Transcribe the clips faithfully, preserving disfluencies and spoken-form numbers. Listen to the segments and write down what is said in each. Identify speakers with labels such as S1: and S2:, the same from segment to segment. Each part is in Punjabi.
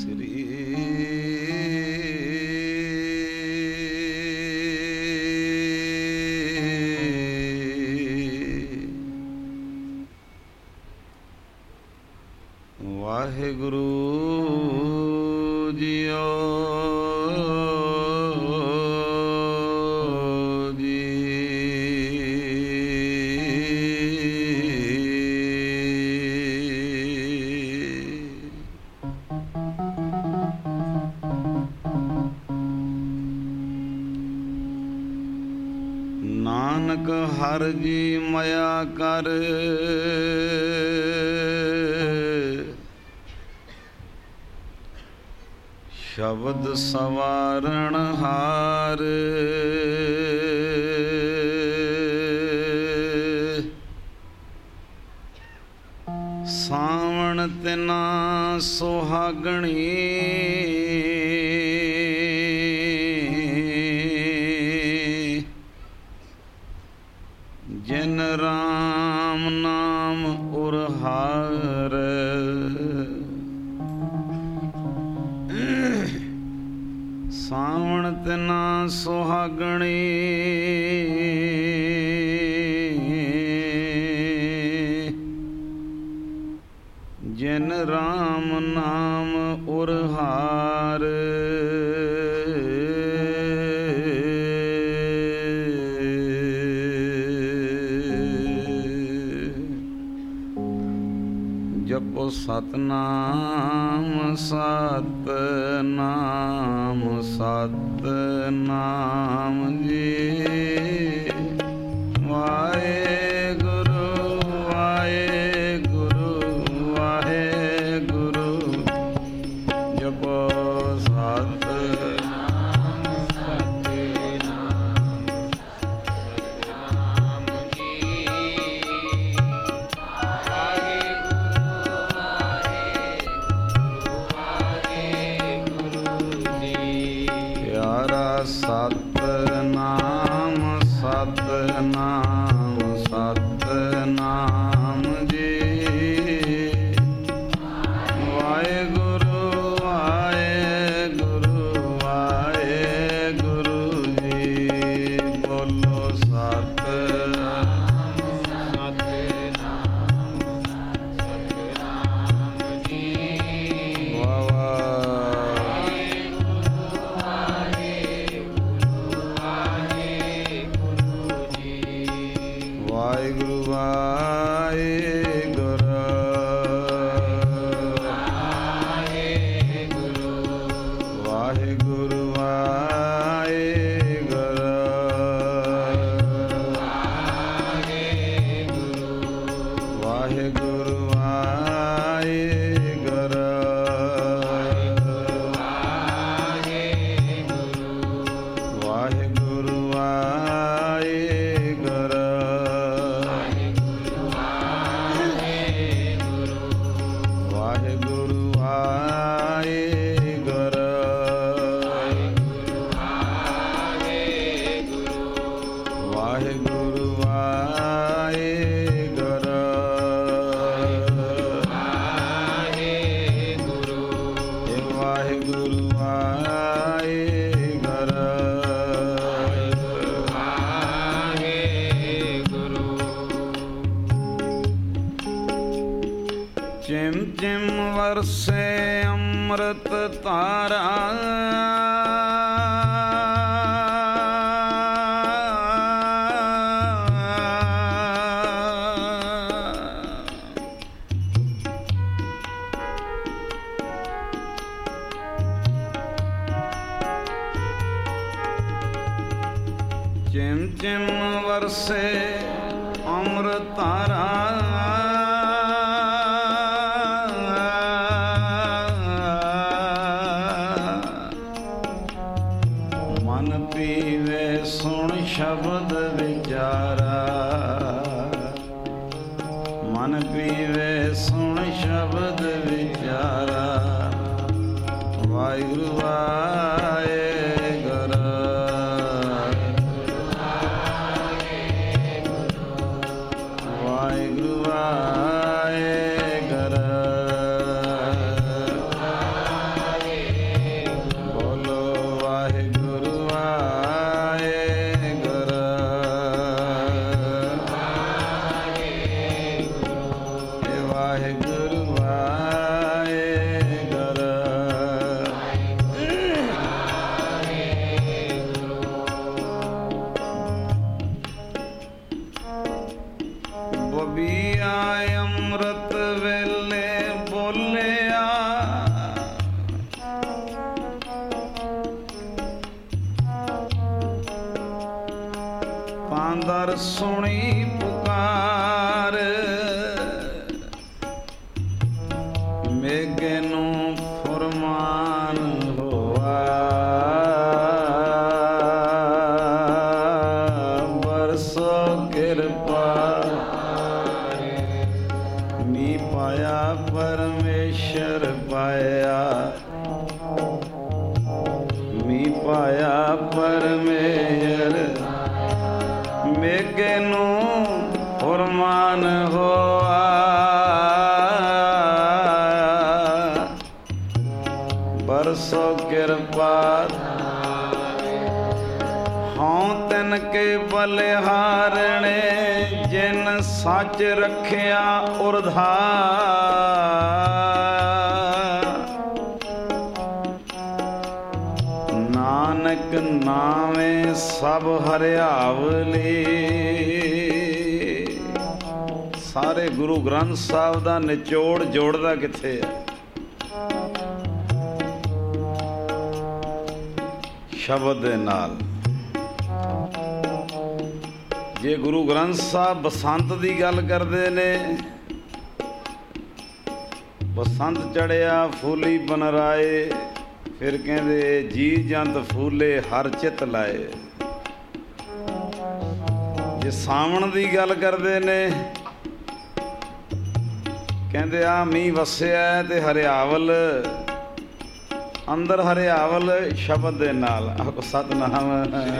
S1: ਸ੍ਰੀ ਵਾਹਿਗੁਰੂ ਜੀਓ ਨਾਨਕ ਹਰਿ ਜੀ ਮਇਆ ਕਰ ਸ਼ਬਦ ਸਵਾਰਣ ਹਾਰ ਸਾਵਣ ਤਿਨਾ ਸੁਹਾਗਣੀ ਜਿਨ ਰਾਮ ਨਾਮ ਉਰਹਾਰ ਸਾਵਣ ਤਿਨਾ ਸੁਹਾਗਣੀ ਜਿਨ ਰਾਮ ਨਾਮ ਉਰਹਾਰ ਜਪੋ ਸਤਨਾਮ ਸਤਨਾਮ ਸਤਨਾਮ ਜੀ ਵਾਹਿਗੁਰੂ ਵਾਹਿਗੁਰੂ ਵਾਹਿਗੁਰੂ ਜਪੋ ਸਤਨਾਮ ਸਤਨਾਮ ਸਤਨਾਮ ਜੀ ਸਤਨਾਮ ਸਤਨਾਮ ਸਤਨਾਮ ਜੀ ਵਾਹਿਗੁਰੂ ਵਾਹਿਗੁਰੂ ਵਾਹਿਗੁਰੂ ਜੀ ਬੋਲੋ ਸਤਨਾਮ ਸਤਨਾਮ ਸਤਨਾਮ ਜੀ ਵਾਹ ਵਾਹਿਗੁਰੂ ਵਾਹਿਗੁਰੂ ਵਾਹਿਗੁਰੂ ਵਾਹਿਗੁਰੂ ਵਾਹਿਗੁਰੂ ਵਾਹਿਗੁਰੂ ਵਾਹਿਗੁਰੂ ਚਿਮ ਚਿਮ ਵਰਸੇ ਅੰਮ੍ਰਿਤ ਧਾਰਾ ਚਿਮ ਚਿਮ ਵਰਸੇ ਅੰਮ੍ਰਿਤ ਧਾਰਾ ਪੀਵੇ ਸੁਣ ਸ਼ਬਦ ਵਿਚਾਰਾ ਮਨ ਪੀਵੇ ਸੁਣ ਸ਼ਬਦ ਵਿਚਾਰਾ ਵਾਹਿਗੁਰੂ ਵਾਹਿਗੁਰੂ ਵਾਹਿਗੁਰੂ ਵਾਹਿਗੁਰੂ ਪਰ ਸੁਣੀ ਪੁਕਾਰ, ਮੇਘੇ ਨੂੰ ਫੁਰਮਾਨ ਹੋਆ, ਬਰਸੋ ਕਿਰਪਾ। ਨੀ ਪਾਇਆ ਪਰਮੇਸ਼ਰ ਪਾਇਆ, ਮੀ ਪਾਇਆ ਪਰਮੇਸ਼ਰ, ਮੇਘੇ ਨੂੰ ਫੁਰਮਾਨ ਹੋਆ, ਬਰਸੋ ਕਿਰਪਾ। ਹਉ ਤਿਨ ਕੇ ਬਲਿਹਾਰਣੇ, ਜਿਨ ਸੱਚ ਰੱਖਿਆ ਉਰਧਾਰ, ਨਾਨਕ ਨਾਵੇਂ ਸਭ ਹਰਿਆਵਲੇ। ਸਾਰੇ ਗੁਰੂ ਗ੍ਰੰਥ ਸਾਹਿਬ ਦਾ ਨਿਚੋੜ ਜੋੜਦਾ ਕਿੱਥੇ ਹੈ? ਸ਼ਬਦ ਦੇ ਨਾਲ। ਜੇ ਗੁਰੂ ਗ੍ਰੰਥ ਸਾਹਿਬ ਬਸੰਤ ਦੀ ਗੱਲ ਕਰਦੇ ਨੇ, ਬਸੰਤ ਚੜਿਆ ਫੂਲੀ ਬਨਰਾਏ, ਫਿਰ ਕਹਿੰਦੇ ਜੀ ਜੰਤ ਫੂਲੇ ਹਰ ਚਿੱਤ ਲਾਏ। ਜੇ ਸਾਵਣ ਦੀ ਗੱਲ ਕਰਦੇ ਨੇ, ਕਹਿੰਦੇ ਆ ਮੀਂਹ ਵਸਿਆ ਤੇ ਹਰਿਆਵਲ, ਅੰਦਰ ਹਰਿਆਵਲ ਸ਼ਬਦ ਦੇ ਨਾਲ। ਆਖੋ ਸਤਿਨਾਮ।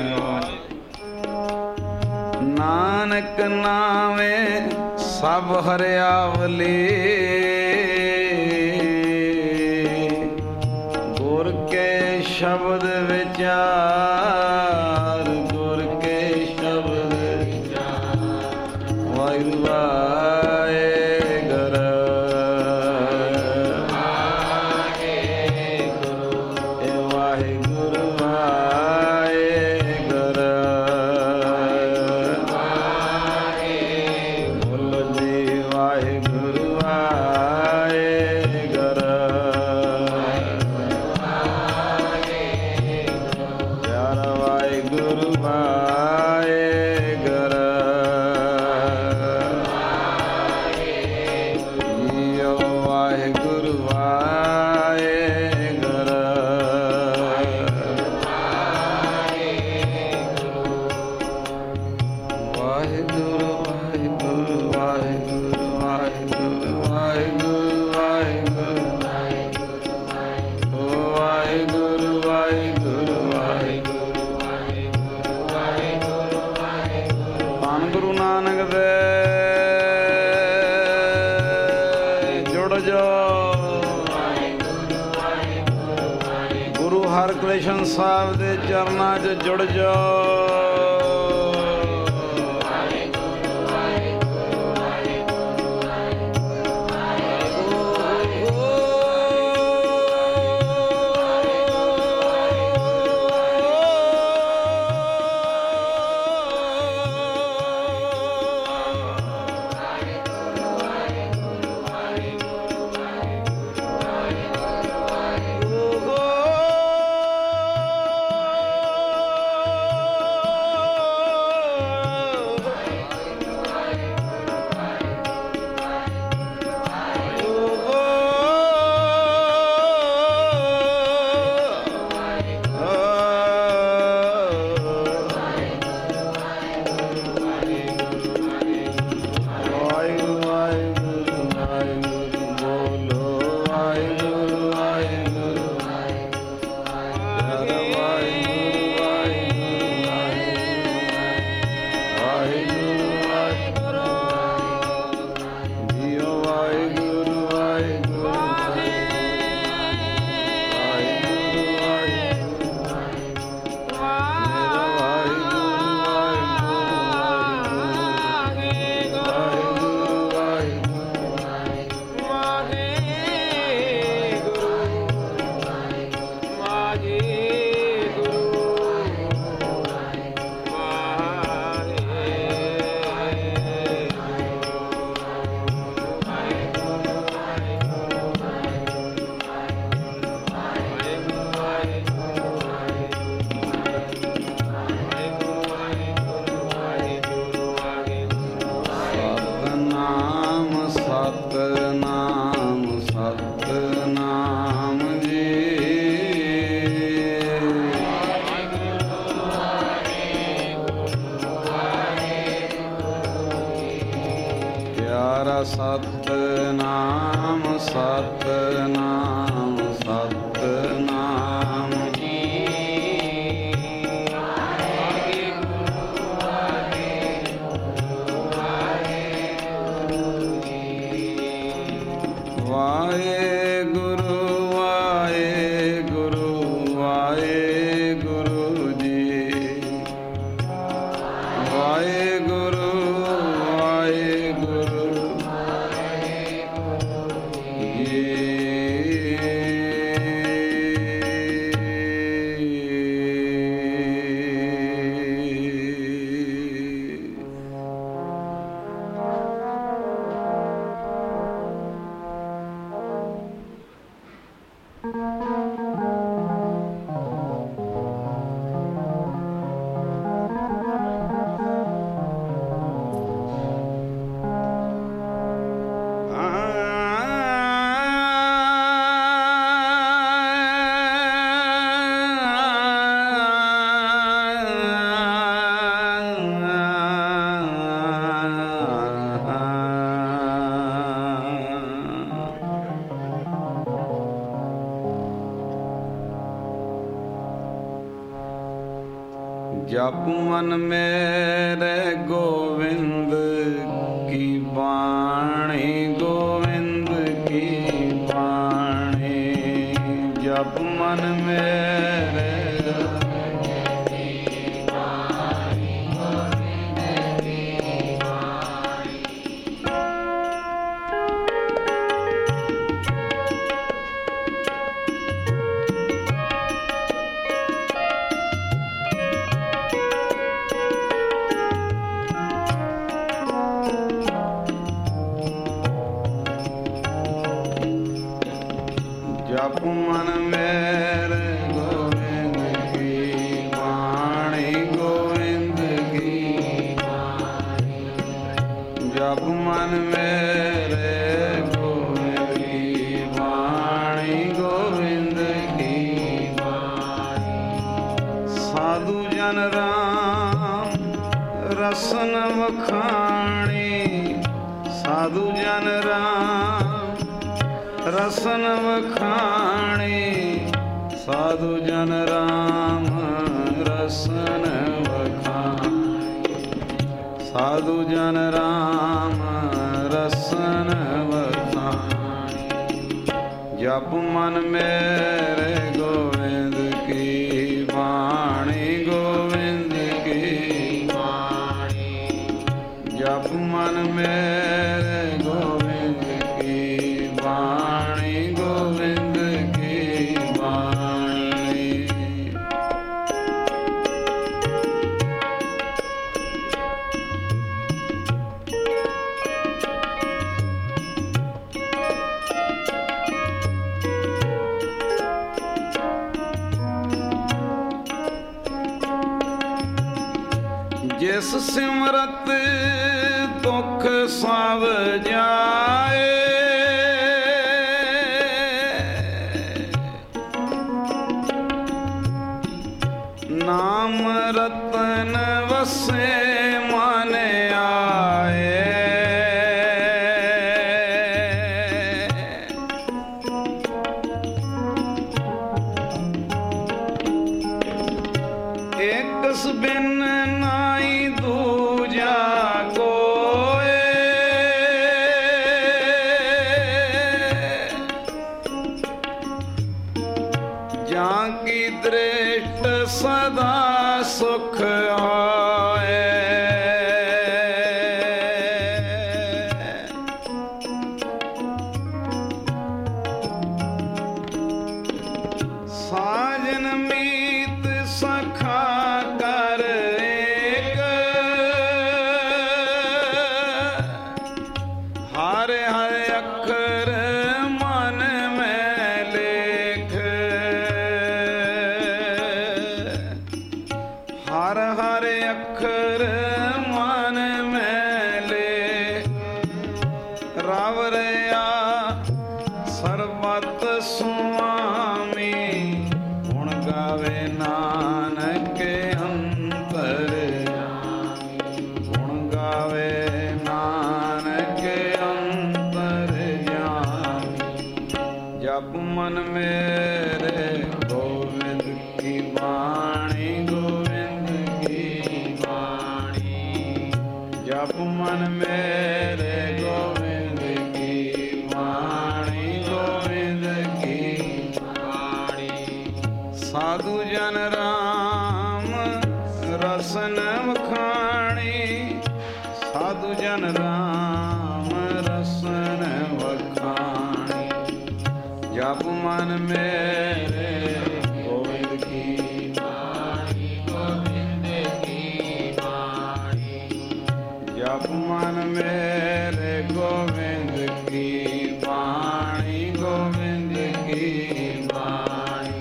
S1: ਨਾਨਕ ਨਾਵੇਂ ਸਭ ਹਰਿਆਵਲੇ, ਗੁਰ ਕੇ ਸ਼ਬਦ ਵਿਚਾਰ, ਗੁਰ ਕੇ ਸ਼ਬਦ ਵਿਚਾਰ। ਵਾਹਿਗੁਰੂ ਹਰਿਕ੍ਰਿਸ਼ਨ ਸਾਹਿਬ ਦੇ ਚਰਨਾਂ 'ਚ ਜੁੜ ਜਾਓ। ਨਾਮ ਜੀ। ਪਿਆਰਾ ਸਤਿਨਾਮ ਸਤਿਨਾਮ ਸਤਿਨਾਮ ਜੀ। ਵਾਹਿਗੁਰੂ ਵਾਹਿਗੁਰੂ ਵਾਹਿਗੁਰੂ ਜੀ। ਵਾਹਿਗੁਰੂ ਵਾਹਿਗੁਰੂ ਜੀ। ਜਪ ਮਨ ਮੇਰੇ ਗੋਵਿੰਦ ਕੀ ਬਾਣੀ, ਗੋਵਿੰਦ ਕੀ ਬਾਣੀ। ਜਪ ਮਨ ਮੇਰੇ ਜਪ ਮਨ ਮੇਰੇ ਗੋਵਿੰਦ ਕੀ ਬਾਣੀ, ਗੋਵਿੰਦ ਕੀ ਬਾਣੀ। ਜਪ ਮਨ ਮੇਰੇ ਗੋਵਿੰਦ ਕੀ ਬਾਣੀ, ਗੋਵਿੰਦ ਕੀ ਬਾਣੀ। ਸਾਧੂ ਜਨ ਰਾਮ ਰਸਨ ਵਖਾਣੀ, ਸਾਧੂ ਜਨ ਰਾਮ ਰਸਨ ਵਖਾਣੀ। ਸਾਧੂ ਜਨ ਰਾਮ ਰਸਨ ਵਖਾਣੀ। ਸਾਧੂ ਜਨ ਰਾਮ ਰਸਨ ਵਖਾਣੀ। ਜਪ ਮਨ ਮੇਰੇ ਗੋਵਿੰਦ ਕੀ ਬਾਣੀ, ਗੋਵਿੰਦ ਕੀ ਬਾਣੀ। ਜਪ ਮਨ ਮੇਰੇ ਗੋਵਿੰਦ ਕੀ ਬਾਣੀ, ਗੋਵਿੰਦ ਕੀ ਬਾਣੀ। ਜਿਸ ਸਿਮਰਤ ਦੁਖ ਸਭ ਜਾਏ, ਨਾਮ ਰਤਨ ਵਸੇ ਮਨ ਆਏ। ਇਕਸ ਬਿਨ ਨਾਈ ਦੂਜਾ ਕੋਏ, ਜਾਂ ਕੀ ਦ੍ਰਿਸ਼ਟ ਸਦਾ ਸੁਖ ਹੋਏ। ਸਾਜਨ ਮੀਤ ਸਖਾ ਕਰ ਏਕ, ਹਰ ਹਰ ਅੱਖਰ ਮਨ ਮੈਂ ਲੇਖ। ਹਰ ਹਰ ਅੱਖਰ ਸੁਆਮੀ ਗੁਣ ਗਾਵੇ ਨਾਨਕ ਅੰਤਰ ਗੁਣ ਗਾਵੇ ਨਾਨਕ ਅੰਤਰ ਜਾਮੀ ਜਪ ਮਨ ਮੇਰੇ ਗੋਬਿੰਦ ਕੀ ਬਾਣੀ ਗੋਬਿੰਦ ਕੀ ਬਾਣੀ ਜਪ ਮਨ ਮੇਰੇ ਗੋਬਿੰਦ ਕੀ ਬਾਣੀ ਗੋਬਿੰਦ ਕੀ ਬਾਣੀ ਸਾਧੂ ਜਨ ਰਾਮ ਰਸਨ ਵਖਾਣੀ ਸਾਧੂ ਜਨ ਰਾਮ ਰਸਨ ਵਖਾਣੀ ਜਪ ਮਨ ਮੇਰੇ ਗੋਬਿੰਦ ਕੀ ਬਾਣੀ ਗੋਬਿੰਦ ਕੀ ਬਾਣੀ ਜਪ ਮਨ ਮੇਰੇ ਗੋਬਿੰਦ ਕੀ ਬਾਣੀ ਗੋਬਿੰਦ ਕੀ ਬਾਣੀ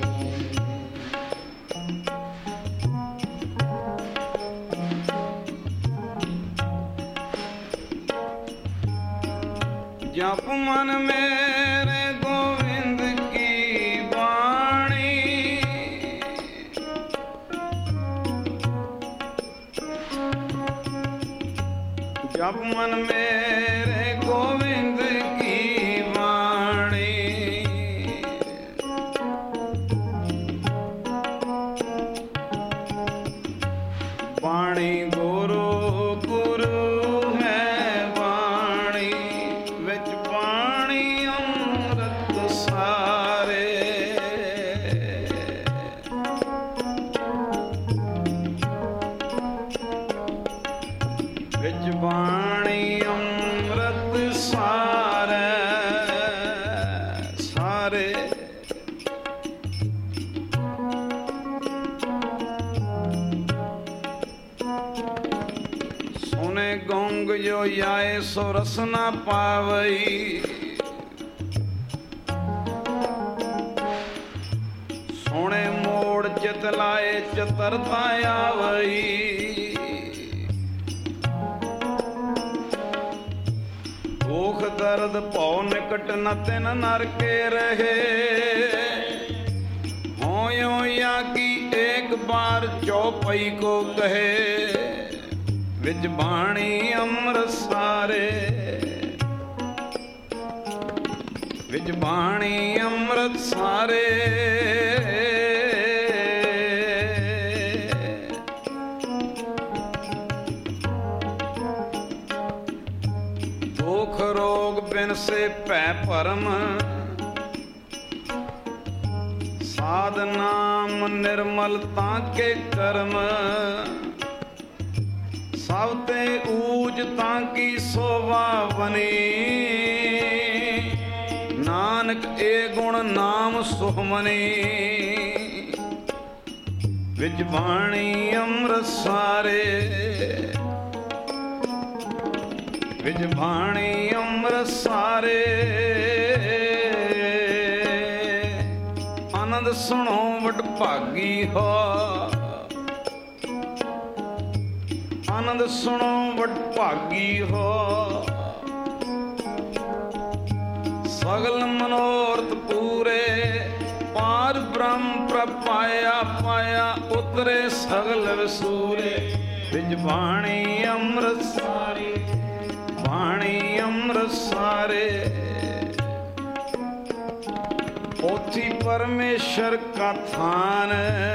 S1: ਜਪ ਮਨ ਮੇਰੇ ਗੋਬਿੰਦ ਕੀ ਬਾਣੀ ਜਪ ਮਨ ਮੇਰੇ ਗੋਬਿੰਦ ਕੀ ਬਾਣੀ ਬਾਣੀ ਗੁਰੂ ਗੁਰੂ ਹੈ ਬਾਣੀ ਵਿੱਚ ਪਾਣੀ ਅੰਮ੍ਰਿਤ ਸਾਰੇ ਵਿੱਚ ਬਾਣੀ ਅੰਮ੍ਰਿਤ ਸਾਰੇ ਸਾਰੇ ਸੁਨੇ ਗੋਂਗ ਜੋ ਆਏ ਸੋ ਰਸ ਨਾ ਪਾਵਈ ਸੋਹਣੇ ਮੋੜ ਚਿਤ ਲਾਏ ਚਤਰਤਾ ਆਵਈ ਦੁਖ ਦਰਦ ਭਉ ਨਿਕਟ ਨ ਤਿਨ ਨਰ ਕੇ ਰਹੇ ਹੋਇਓ ਯਾ ਕੀ ਏਕ ਬਾਰ ਚੌਪਈ ਕੋ ਕਹੇ ਵਿੱਚ ਬਾਣੀ ਅੰਮ੍ਰਿਤ ਸਾਰੇ ਵਿੱਚ ਬਾਣੀ ਅੰਮ੍ਰਿਤ ਸਾਰੇ ਦੁਖ ਰੋਗ ਬਿਨ ਸੇ ਭੈ ਭਰਮ ਸਾਧ ਨਾਮ ਨਿਰਮਲ ਤਾਂ ਕੇ ਕਰਮ ਸਭ ਤੇ ਊਜ ਤਾਂ ਕੀ ਸੋਭਾ ਬਨੀ ਨਾਨਕ ਏ ਗੁਣ ਨਾਮ ਸੁਖਮਨੀ ਵਿੱਚ ਬਾਣੀ ਅੰਮ੍ਰਿਤ ਸਾਰੇ ਵਿੱਚ ਬਾਣੀ ਅੰਮ੍ਰਿਤ ਸਾਰੇ ਆਨੰਦ ਸੁਣੋ ਵਡ ਭਾਗੀ ਹੋ ਆਨੰਦ ਸੁਣੋ ਵਡ ਭਾਗੀ ਹੋ ਸਗਲ ਮਨੋਰਥ ਪੂਰੇ ਪਾਰ ਬ੍ਰਹਮ ਪ੍ਰਪਾਇਆ ਪਾਇਆ ਉਤਰੇ ਸਗਲ ਵਿਸੂਰੇ ਵਿੱਚ ਬਾਣੀ ਅੰਮ੍ਰਿਤ ਸਾਰੇ ਬਾਣੀ ਅੰਮ੍ਰਿਤ ਸਾਰੇ ਪੋਥੀ ਪਰਮੇਸ਼ਰ ਕਾ ਥਾਨ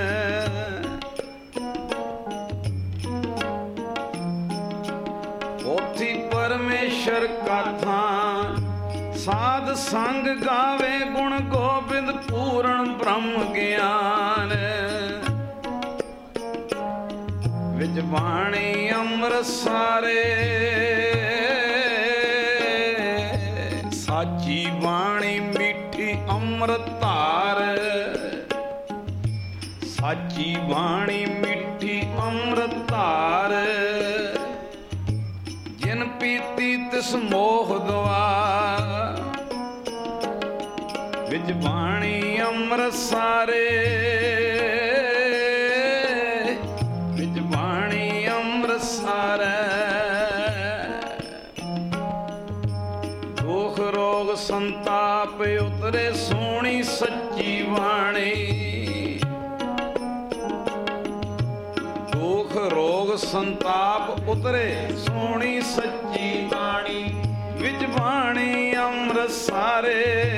S1: ਪੋਥੀ ਪਰਮੇਸ਼ਰ ਕਾ ਥਾਨ ਸਾਧ ਸੰਗ ਗਾਵੇ ਗੁਣ ਗੋਬਿੰਦ ਪੂਰਨ ਬ੍ਰਹਮ ਗਿਆਨ ਵਿੱਚ ਬਾਣੀ ਅੰਮ੍ਰਿਤ ਸਾਰੇ ਸਾਚੀ ਬਾਣੀ ਮਿੱਠੀ ਅੰਮ੍ਰਿਤ ਧਾਰ ਸਾਚੀ ਬਾਣੀ ਮਿੱਠੀ ਅੰਮ੍ਰਿਤ ਧਾਰ ਜਿਨ ਪੀਤੀ ਤਿਸ ਮੋਹ ਦਵਾ ਵਿੱਚ ਬਾਣੀ ਅੰਮ੍ਰਿਤ ਸਾਰੇ ਵਿੱਚ ਬਾਣੀ ਅੰਮ੍ਰਿਤ ਸਾਰੇ ਦੁਖ ਰੋਗ ਸੰਤਾਪ ਉਤਰੇ ਸੋਹਣੀ ਸੱਚੀ ਬਾਣੀ, ਦੁਖ ਰੋਗ ਸੰਤਾਪ ਉਤਰੇ ਸੋਹਣੀ ਸੱਚੀ ਬਾਣੀ, ਵਿੱਚ ਬਾਣੀ ਅੰਮ੍ਰਿਤ ਸਾਰੇ।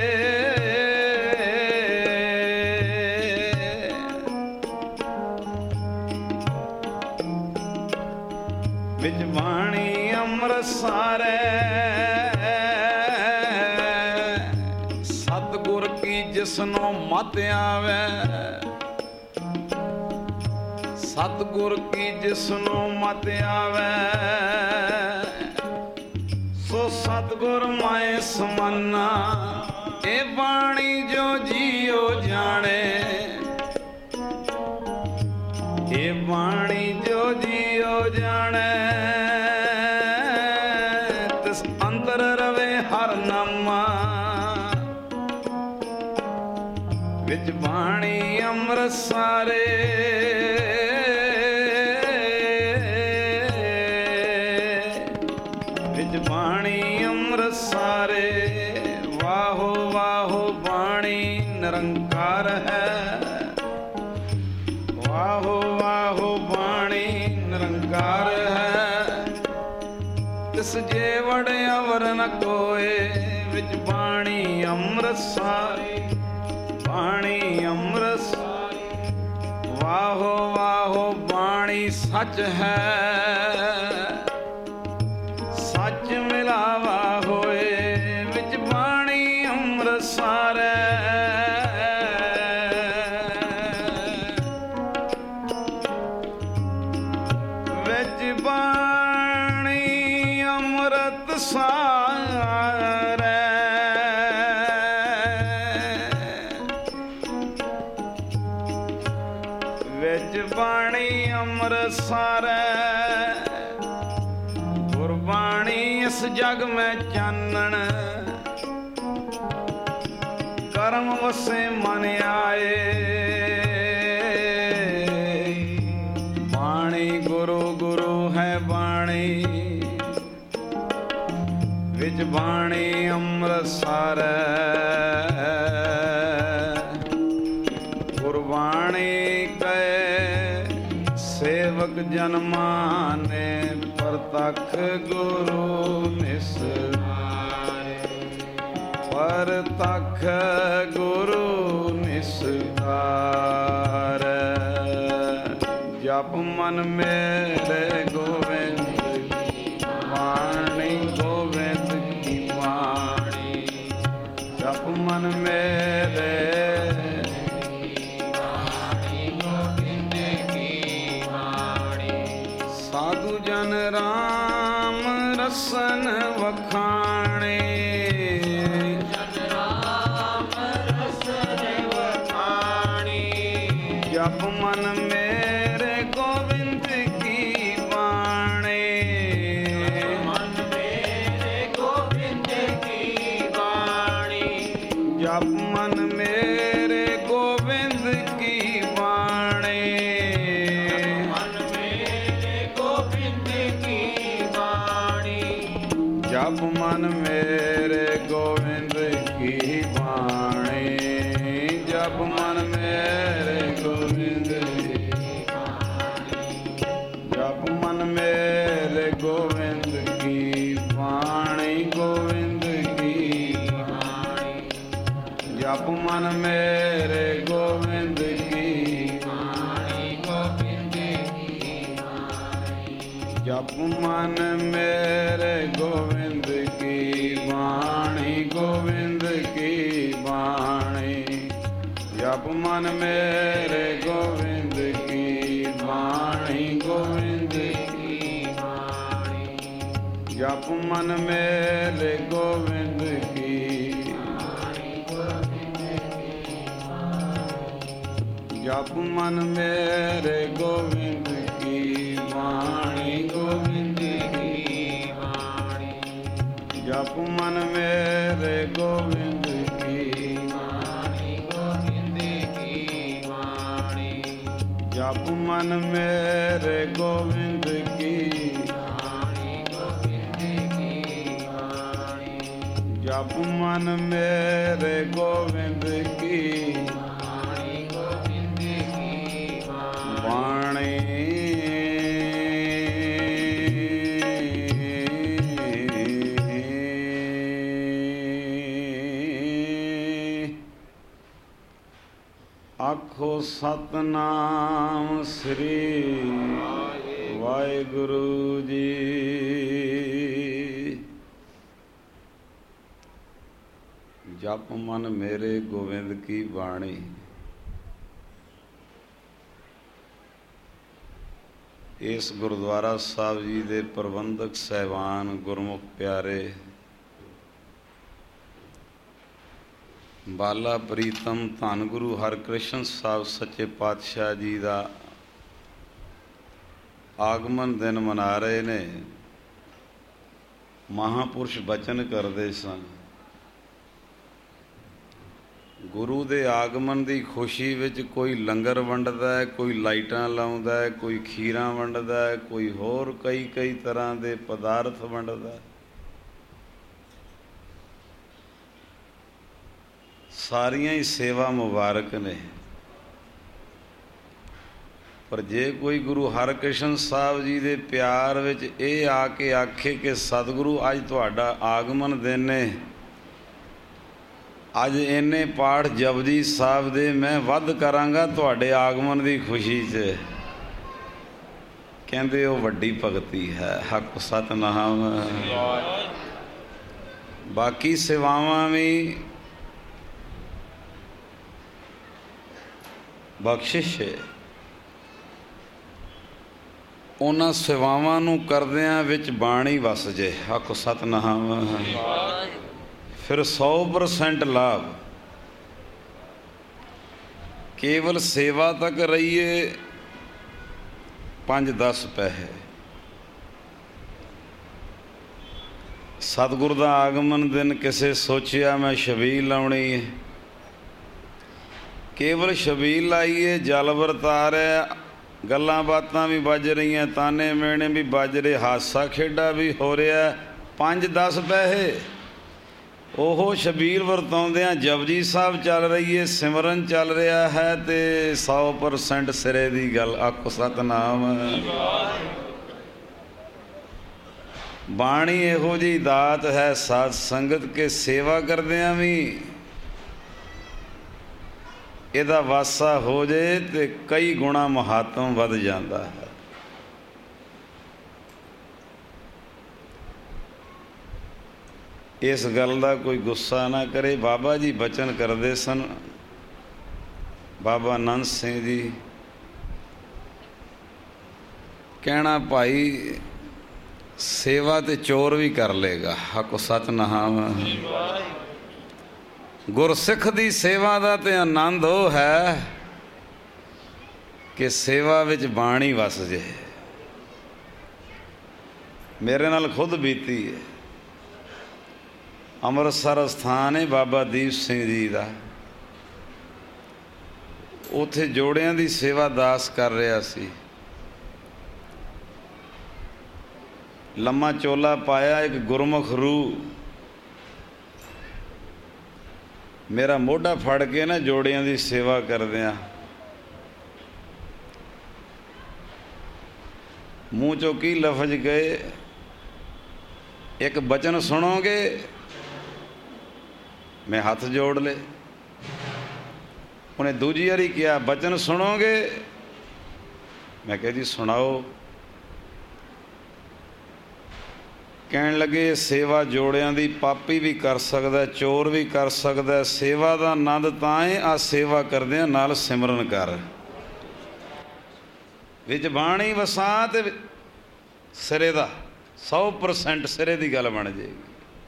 S1: ਵਿੱਚ ਬਾਣੀ ਅੰਮ੍ਰਿਤ ਸਾਰੇ, ਸਤਿਗੁਰ ਕੀ ਜਿਸਨੂੰ ਮਤ ਆਵੇ, ਸਤਿਗੁਰ ਕੀ ਜਿਸਨੂੰ ਮਤ ਆਵੇ, ਸੋ ਸਤਿਗੁਰ ਮੈਂ ਸਮਾਨਾ। ਇਹ ਬਾਣੀ ਜੋ ਜੀਓ ਜਾਣੇ, ਇਹ ਬਾਣੀ ਜੋ ਜੀਓ ਜਾਣੇ, ਤਿਸ ਅੰਦਰ ਰਵੇ ਹਰ ਨਾਮਾ। ਵਿੱਚ ਬਾਣੀ ਅੰਮ੍ਰਿਤ ਸਾਰੇ, ਵਿੱਚ ਬਾਣੀ ਅੰਮ੍ਰਿਤ ਸਾਰੇ। ਵਾਹੋ ਵਾਹੋ ਬਾਣੀ ਨਿਰੰਕਾਰ ਹੈ, ਵਾਹੋ ਵਾਹੋ ਬਾਣੀ ਨਿਰੰਕਾਰ ਹੈ। ਤਿਸ ਜੇ ਵੜ ਅਵਰ ਨ ਕੋਏ, ਵਿੱਚ ਬਾਣੀ ਅੰਮ੍ਰਿਤ ਸਾਰੇ, ਬਾਣੀ ਅੰਮ੍ਰਿਤ ਸਾਰੇ। ਵਾਹੋ ਵਾਹੋ ਬਾਣੀ ਸੱਚ ਹੈ, ਸੱਚ ਮਿਲਾਵਾ ਹੋਏ, ਵਿੱਚ ਬਾਣੀ ਅੰਮ੍ਰਿਤ ਸਾਰੇ। ਵਿੱਚ ਬਾਣੀ ਅੰਮ੍ਰਿਤ ਸਾਰੇ, ਵਿੱਚ ਬਾਣੀ ਅੰਮ੍ਰਿਤ ਸਾਰੇ। ਗੁਰਬਾਣੀ ਇਸ ਜਗ ਮੈਂ ਚਾਨਣ, ਕਰਮ ਵਸੇ ਮਨ ਆਏ। ਬਾਣੀ ਗੁਰੂ ਗੁਰੂ ਹੈ ਬਾਣੀ, ਵਿੱਚ ਬਾਣੀ ਅੰਮ੍ਰਿਤ ਸਾਰੇ। ਗੁਰਬਾਣੀ ਕੈ ਸੇਵਕ ਜਨ ਮਾਨੇ, ਪ੍ਰਤੱਖ ਗੁਰੂ ਨਿਸਤਾਰੇ, ਪ੍ਰਤੱਖ ਗੁਰੂ ਨਿਸਤਾਰੇ। ਜਪ ਮਨ ਮੇਰੇ ਗੋਬਿੰਦ ਕੀ ਬਾਣੀ, ਗੋਬਿੰਦ ਕੀ ਬਾਣੀ। ਜਪ ਮਨ ਮੇਰੇ ਸਾਧੂ ਜਨ ਰਾਮ ਰਸਨ ਵਖਾਣੇ, ਜਨ ਰਾਮ ਰਸਨ ਵਖਾਣੇ। ਜਪ ਮਨ ਮੇਰੇ ਗੋਬਿੰਦ ਕੀ ਬਾਣੀ, ਮਨ ਮੇਰੇ ਗੋਬਿੰਦ ਕੀ ਬਾਣੀ। ਜਪ ਮਨ ਮੇਰੇ ਗੋਬਿੰਦ ਕੀ ਬਾਣੀ, ਜਪ ਮਨ ਮੇਰੇ ਗੋਬਿੰਦ ਕੀ ਬਾਣੀ। ਜਪ ਮਨ ਮੇਰੇ ਗੋਬਿੰਦ ਕੀ ਬਾਣੀ, ਜਪ ਮਨ ਮੇਰੇ ਗੋਬਿੰਦ ਕੀ ਬਾਣੀ, ਗੋਬਿੰਦ ਕੀ ਬਾਣੀ। ਜਪ ਮਨ ਮੇਰੇ ਗੋਬਿੰਦ ਕੀ ਬਾਣੀ, ਗੋਬਿੰਦ ਕੀ ਬਾਣੀ। ਜਪ ਮਨ ਮੇਰੇ ਗੋਬਿੰਦ ਕੀ ਬਾਣੀ, ਗੋਬਿੰਦ ਕੀ ਬਾਣੀ। ਜਪ ਮਨ ਮੇਰੇ ਗੋਬਿੰਦ ਕੀ ਬਾਣੀ, ਗੋਬਿੰਦ ਕੀ ਬਾਣੀ। ਜਪ ਮਨ ਮੇਰੇ ਗੋਬਿੰਦ ਕੀ ਬਾਣੀ, ਗੋਬਿੰਦ ਕੀ ਬਾਣੀ। ਜਪ ਮਨ ਮੇਰੇ ਗੋਬਿੰਦ ਕੀ ਬਾਣੀ, ਗੋਬਿੰਦ ਕੀ ਬਾਣੀ। ਜਪ ਮਨ ਮੇਰੇ ਗੋਬਿੰਦ ਕੀ ਬਾਣੀ, ਗੋਬਿੰਦ ਕੀ ਬਾਣੀ। ਜਪ ਮਨ ਮੇਰੇ ਗੋਬਿੰਦ ਕੀ ਬਾਣੀ, ਗੋਬਿੰਦ ਕੀ ਬਾਣੀ। ਜਪ ਮਨ ਮੇਰੇ ਗੋਬਿੰਦ ਕੀ ਬਾਣੀ, ਗੋਬਿੰਦ ਕੀ ਬਾਣੀ। ਆਖੋ ਸਤਨਾਮ ਸ੍ਰੀ ਵਾਹਿਗੁਰੂ ਜੀ। ਜਪ ਮਨ ਮੇਰੇ ਗੋਬਿੰਦ ਕੀ ਬਾਣੀ। ਇਸ ਗੁਰਦੁਆਰਾ ਸਾਹਿਬ ਜੀ ਦੇ ਪ੍ਰਬੰਧਕ ਸਾਹਿਬਾਨ, ਗੁਰਮੁਖ ਪਿਆਰੇ, ਬਾਲਾ ਪ੍ਰੀਤਮ ਧੰਨ ਗੁਰੂ ਹਰਕ੍ਰਿਸ਼ਨ ਸਾਹਿਬ ਸੱਚੇ ਪਾਤਸ਼ਾਹ ਜੀ ਦਾ ਆਗਮਨ ਦਿਨ ਮਨਾ ਰਹੇ ਨੇ। ਮਹਾਂਪੁਰਸ਼ ਬਚਨ ਕਰਦੇ ਸਨ, ਗੁਰੂ ਦੇ ਆਗਮਨ ਦੀ ਖੁਸ਼ੀ ਵਿੱਚ ਕੋਈ ਲੰਗਰ ਵੰਡਦਾ ਹੈ, ਕੋਈ ਲਾਈਟਾਂ ਲਾਉਂਦਾ ਹੈ, ਕੋਈ ਖੀਰਾਂ ਵੰਡਦਾ ਹੈ, ਕੋਈ ਹੋਰ ਕਈ ਕਈ ਤਰ੍ਹਾਂ ਦੇ ਪਦਾਰਥ ਵੰਡਦਾ ਹੈ। ਸਾਰੀਆਂ ਹੀ ਸੇਵਾ ਮੁਬਾਰਕ ਨੇ, ਪਰ ਜੇ ਕੋਈ ਗੁਰੂ ਹਰਕ੍ਰਿਸ਼ਨ ਸਾਹਿਬ ਜੀ ਦੇ ਪਿਆਰ ਵਿੱਚ ਇਹ ਆ ਕੇ ਆਖੇ ਕਿ ਸਤਿਗੁਰੂ ਅੱਜ ਤੁਹਾਡਾ ਆਗਮਨ ਦਿਨ ਨੇ, ਅੱਜ ਇੰਨੇ ਪਾਠ ਜਪਜੀ ਸਾਹਿਬ ਦੇ ਮੈਂ ਵੱਧ ਕਰਾਂਗਾ ਤੁਹਾਡੇ ਆਗਮਨ ਦੀ ਖੁਸ਼ੀ 'ਚ, ਕਹਿੰਦੇ ਉਹ ਵੱਡੀ ਭਗਤੀ ਹੈ। ਹੱਕ ਸਤਿਨਾਮ। ਬਾਕੀ ਸੇਵਾਵਾਂ ਵੀ ਬਖਸ਼ਿਸ਼ ਹੈ। ਉਹਨਾਂ ਸੇਵਾਵਾਂ ਨੂੰ ਕਰਦਿਆਂ ਵਿੱਚ ਬਾਣੀ ਵਸ ਜੇ। ਆਖੋ ਸਤਿਨਾਮ। ਫਿਰ ਸੌ ਪਰਸੈਂਟ ਲਾਭ। ਕੇਵਲ ਸੇਵਾ ਤੱਕ ਰਹੀਏ ਪੰਜ ਦਸ ਪੈਸੇ। ਸਤਿਗੁਰ ਦਾ ਆਗਮਨ ਦਿਨ ਕਿਸੇ ਸੋਚਿਆ ਮੈਂ ਛਬੀਲ ਲਾਉਣੀ ਹੈ, ਕੇਵਲ ਛਬੀਲ ਲਾਈਏ, ਜਲ ਵਰਤਾਰਿਆ, ਗੱਲਾਂ ਬਾਤਾਂ ਵੀ ਵੱਜ ਰਹੀਆਂ, ਤਾਨੇ ਮਿਹਣੇ ਵੀ ਵੱਜ ਰਹੇ, ਹਾਸਾ ਖੇਡਾ ਵੀ ਹੋ ਰਿਹਾ, ਪੰਜ ਦਸ ਪੈਸੇ। ਉਹ ਛਬੀਲ ਵਰਤਾਉਂਦਿਆਂ ਜਪਜੀ ਸਾਹਿਬ ਚੱਲ ਰਹੀ ਹੈ, ਸਿਮਰਨ ਚੱਲ ਰਿਹਾ ਹੈ, ਤੇ ਸੌ ਪਰਸੈਂਟ ਸਿਰੇ ਦੀ ਗੱਲ। ਆਖੋ ਸਤਿਨਾਮ। ਬਾਣੀ ਇਹੋ ਜਿਹੀ ਦਾਤ ਹੈ, ਸਾਧ ਸੰਗਤ ਕੇ ਸੇਵਾ ਕਰਦਿਆਂ ਵੀ ਇਹਦਾ ਵਾਸਾ ਹੋ ਜੇ ਤੇ ਕਈ ਗੁਣਾ ਮਹਾਤਮ ਵੱਧ ਜਾਂਦਾ ਹੈ। ਇਸ ਗੱਲ ਦਾ ਕੋਈ ਗੁੱਸਾ ਨਾ ਕਰੇ। ਬਾਬਾ ਜੀ ਬਚਨ ਕਰਦੇ ਸਨ, ਬਾਬਾ ਨੰਦ ਸਿੰਘ ਜੀ, ਕਹਿਣਾ ਭਾਈ ਸੇਵਾ ਤੇ ਚੋਰ ਵੀ ਕਰ ਲੇਗਾ। ਆਖੋ ਸਤਿਨਾਮ। ਗੁਰਸਿੱਖ ਦੀ ਸੇਵਾ ਦਾ ਤੇ ਆਨੰਦ ਉਹ ਹੈ ਕਿ ਸੇਵਾ ਵਿੱਚ ਬਾਣੀ ਵਸ ਜੇ। ਮੇਰੇ ਨਾਲ ਖੁਦ ਬੀਤੀ ਹੈ। ਅੰਮ੍ਰਿਤਸਰ ਸਥਾਨ ਹੈ ਬਾਬਾ ਦੀਪ ਸਿੰਘ ਜੀ ਦਾ, ਉੱਥੇ ਜੋੜਿਆਂ ਦੀ ਸੇਵਾ ਦਾਸ ਕਰ ਰਿਹਾ ਸੀ। ਲੰਮਾ ਚੋਲਾ ਪਾਇਆ, ਇੱਕ ਗੁਰਮੁਖ ਰੂਹ ਮੇਰਾ ਮੋਢਾ ਫੜ ਕੇ ਨਾ ਜੋੜਿਆਂ ਦੀ ਸੇਵਾ ਕਰਦਿਆਂ ਮੂੰਹ ਚੋਂ ਕੀ ਲਫ਼ਜ਼ ਗਏ, ਇੱਕ ਬਚਨ ਸੁਣੋਗੇ? ਮੈਂ ਹੱਥ ਜੋੜ ਲਏ। ਉਹਨੇ ਦੂਜੀ ਵਾਰੀ ਕਿਹਾ ਬਚਨ ਸੁਣੋਗੇ? ਮੈਂ ਕਿਹਾ ਜੀ ਸੁਣਾਓ। ਕਹਿਣ ਲੱਗੇ ਸੇਵਾ ਜੋੜਿਆਂ ਦੀ ਪਾਪੀ ਵੀ ਕਰ ਸਕਦਾ, ਚੋਰ ਵੀ ਕਰ ਸਕਦਾ। ਸੇਵਾ ਦਾ ਆਨੰਦ ਤਾਂ ਹੈ ਆ ਸੇਵਾ ਕਰਦਿਆਂ ਨਾਲ ਸਿਮਰਨ ਕਰ, ਵਿੱਚ ਬਾਣੀ ਵਸਾ ਤੇ ਸਿਰੇ ਦਾ ਸੌ ਪਰਸੈਂਟ ਸਿਰੇ ਦੀ ਗੱਲ ਬਣ ਜਾਏਗੀ।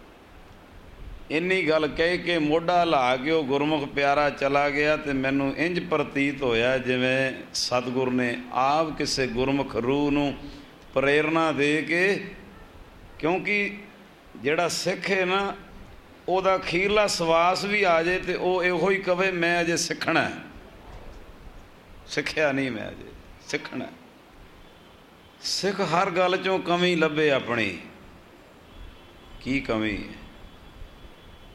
S1: ਇੰਨੀ ਗੱਲ ਕਹਿ ਕੇ ਮੋਢਾ ਲਾ ਕੇ ਉਹ ਗੁਰਮੁਖ ਪਿਆਰਾ ਚਲਾ ਗਿਆ, ਤੇ ਮੈਨੂੰ ਇੰਜ ਪ੍ਰਤੀਤ ਹੋਇਆ ਜਿਵੇਂ ਸਤਿਗੁਰ ਨੇ ਆਪ ਕਿਸੇ ਗੁਰਮੁਖ ਰੂਹ ਨੂੰ ਪ੍ਰੇਰਨਾ ਦੇ ਕੇ, ਕਿਉਂਕਿ ਜਿਹੜਾ ਸਿੱਖ ਹੈ ਨਾ ਉਹਦਾ ਅਖੀਰਲਾ ਸਵਾਸ ਵੀ ਆ ਜਾਏ ਤੇ ਉਹ ਇਹੋ ਹੀ ਕਵੇ ਮੈਂ ਅਜੇ ਸਿੱਖਣਾ, ਸਿੱਖਿਆ ਨਹੀਂ ਮੈਂ ਅਜੇ ਸਿੱਖਣਾ। ਸਿੱਖ ਹਰ ਗੱਲ 'ਚੋਂ ਕਮੀ ਲੱਭੇ ਆਪਣੀ, ਕੀ ਕਮੀ ਹੈ।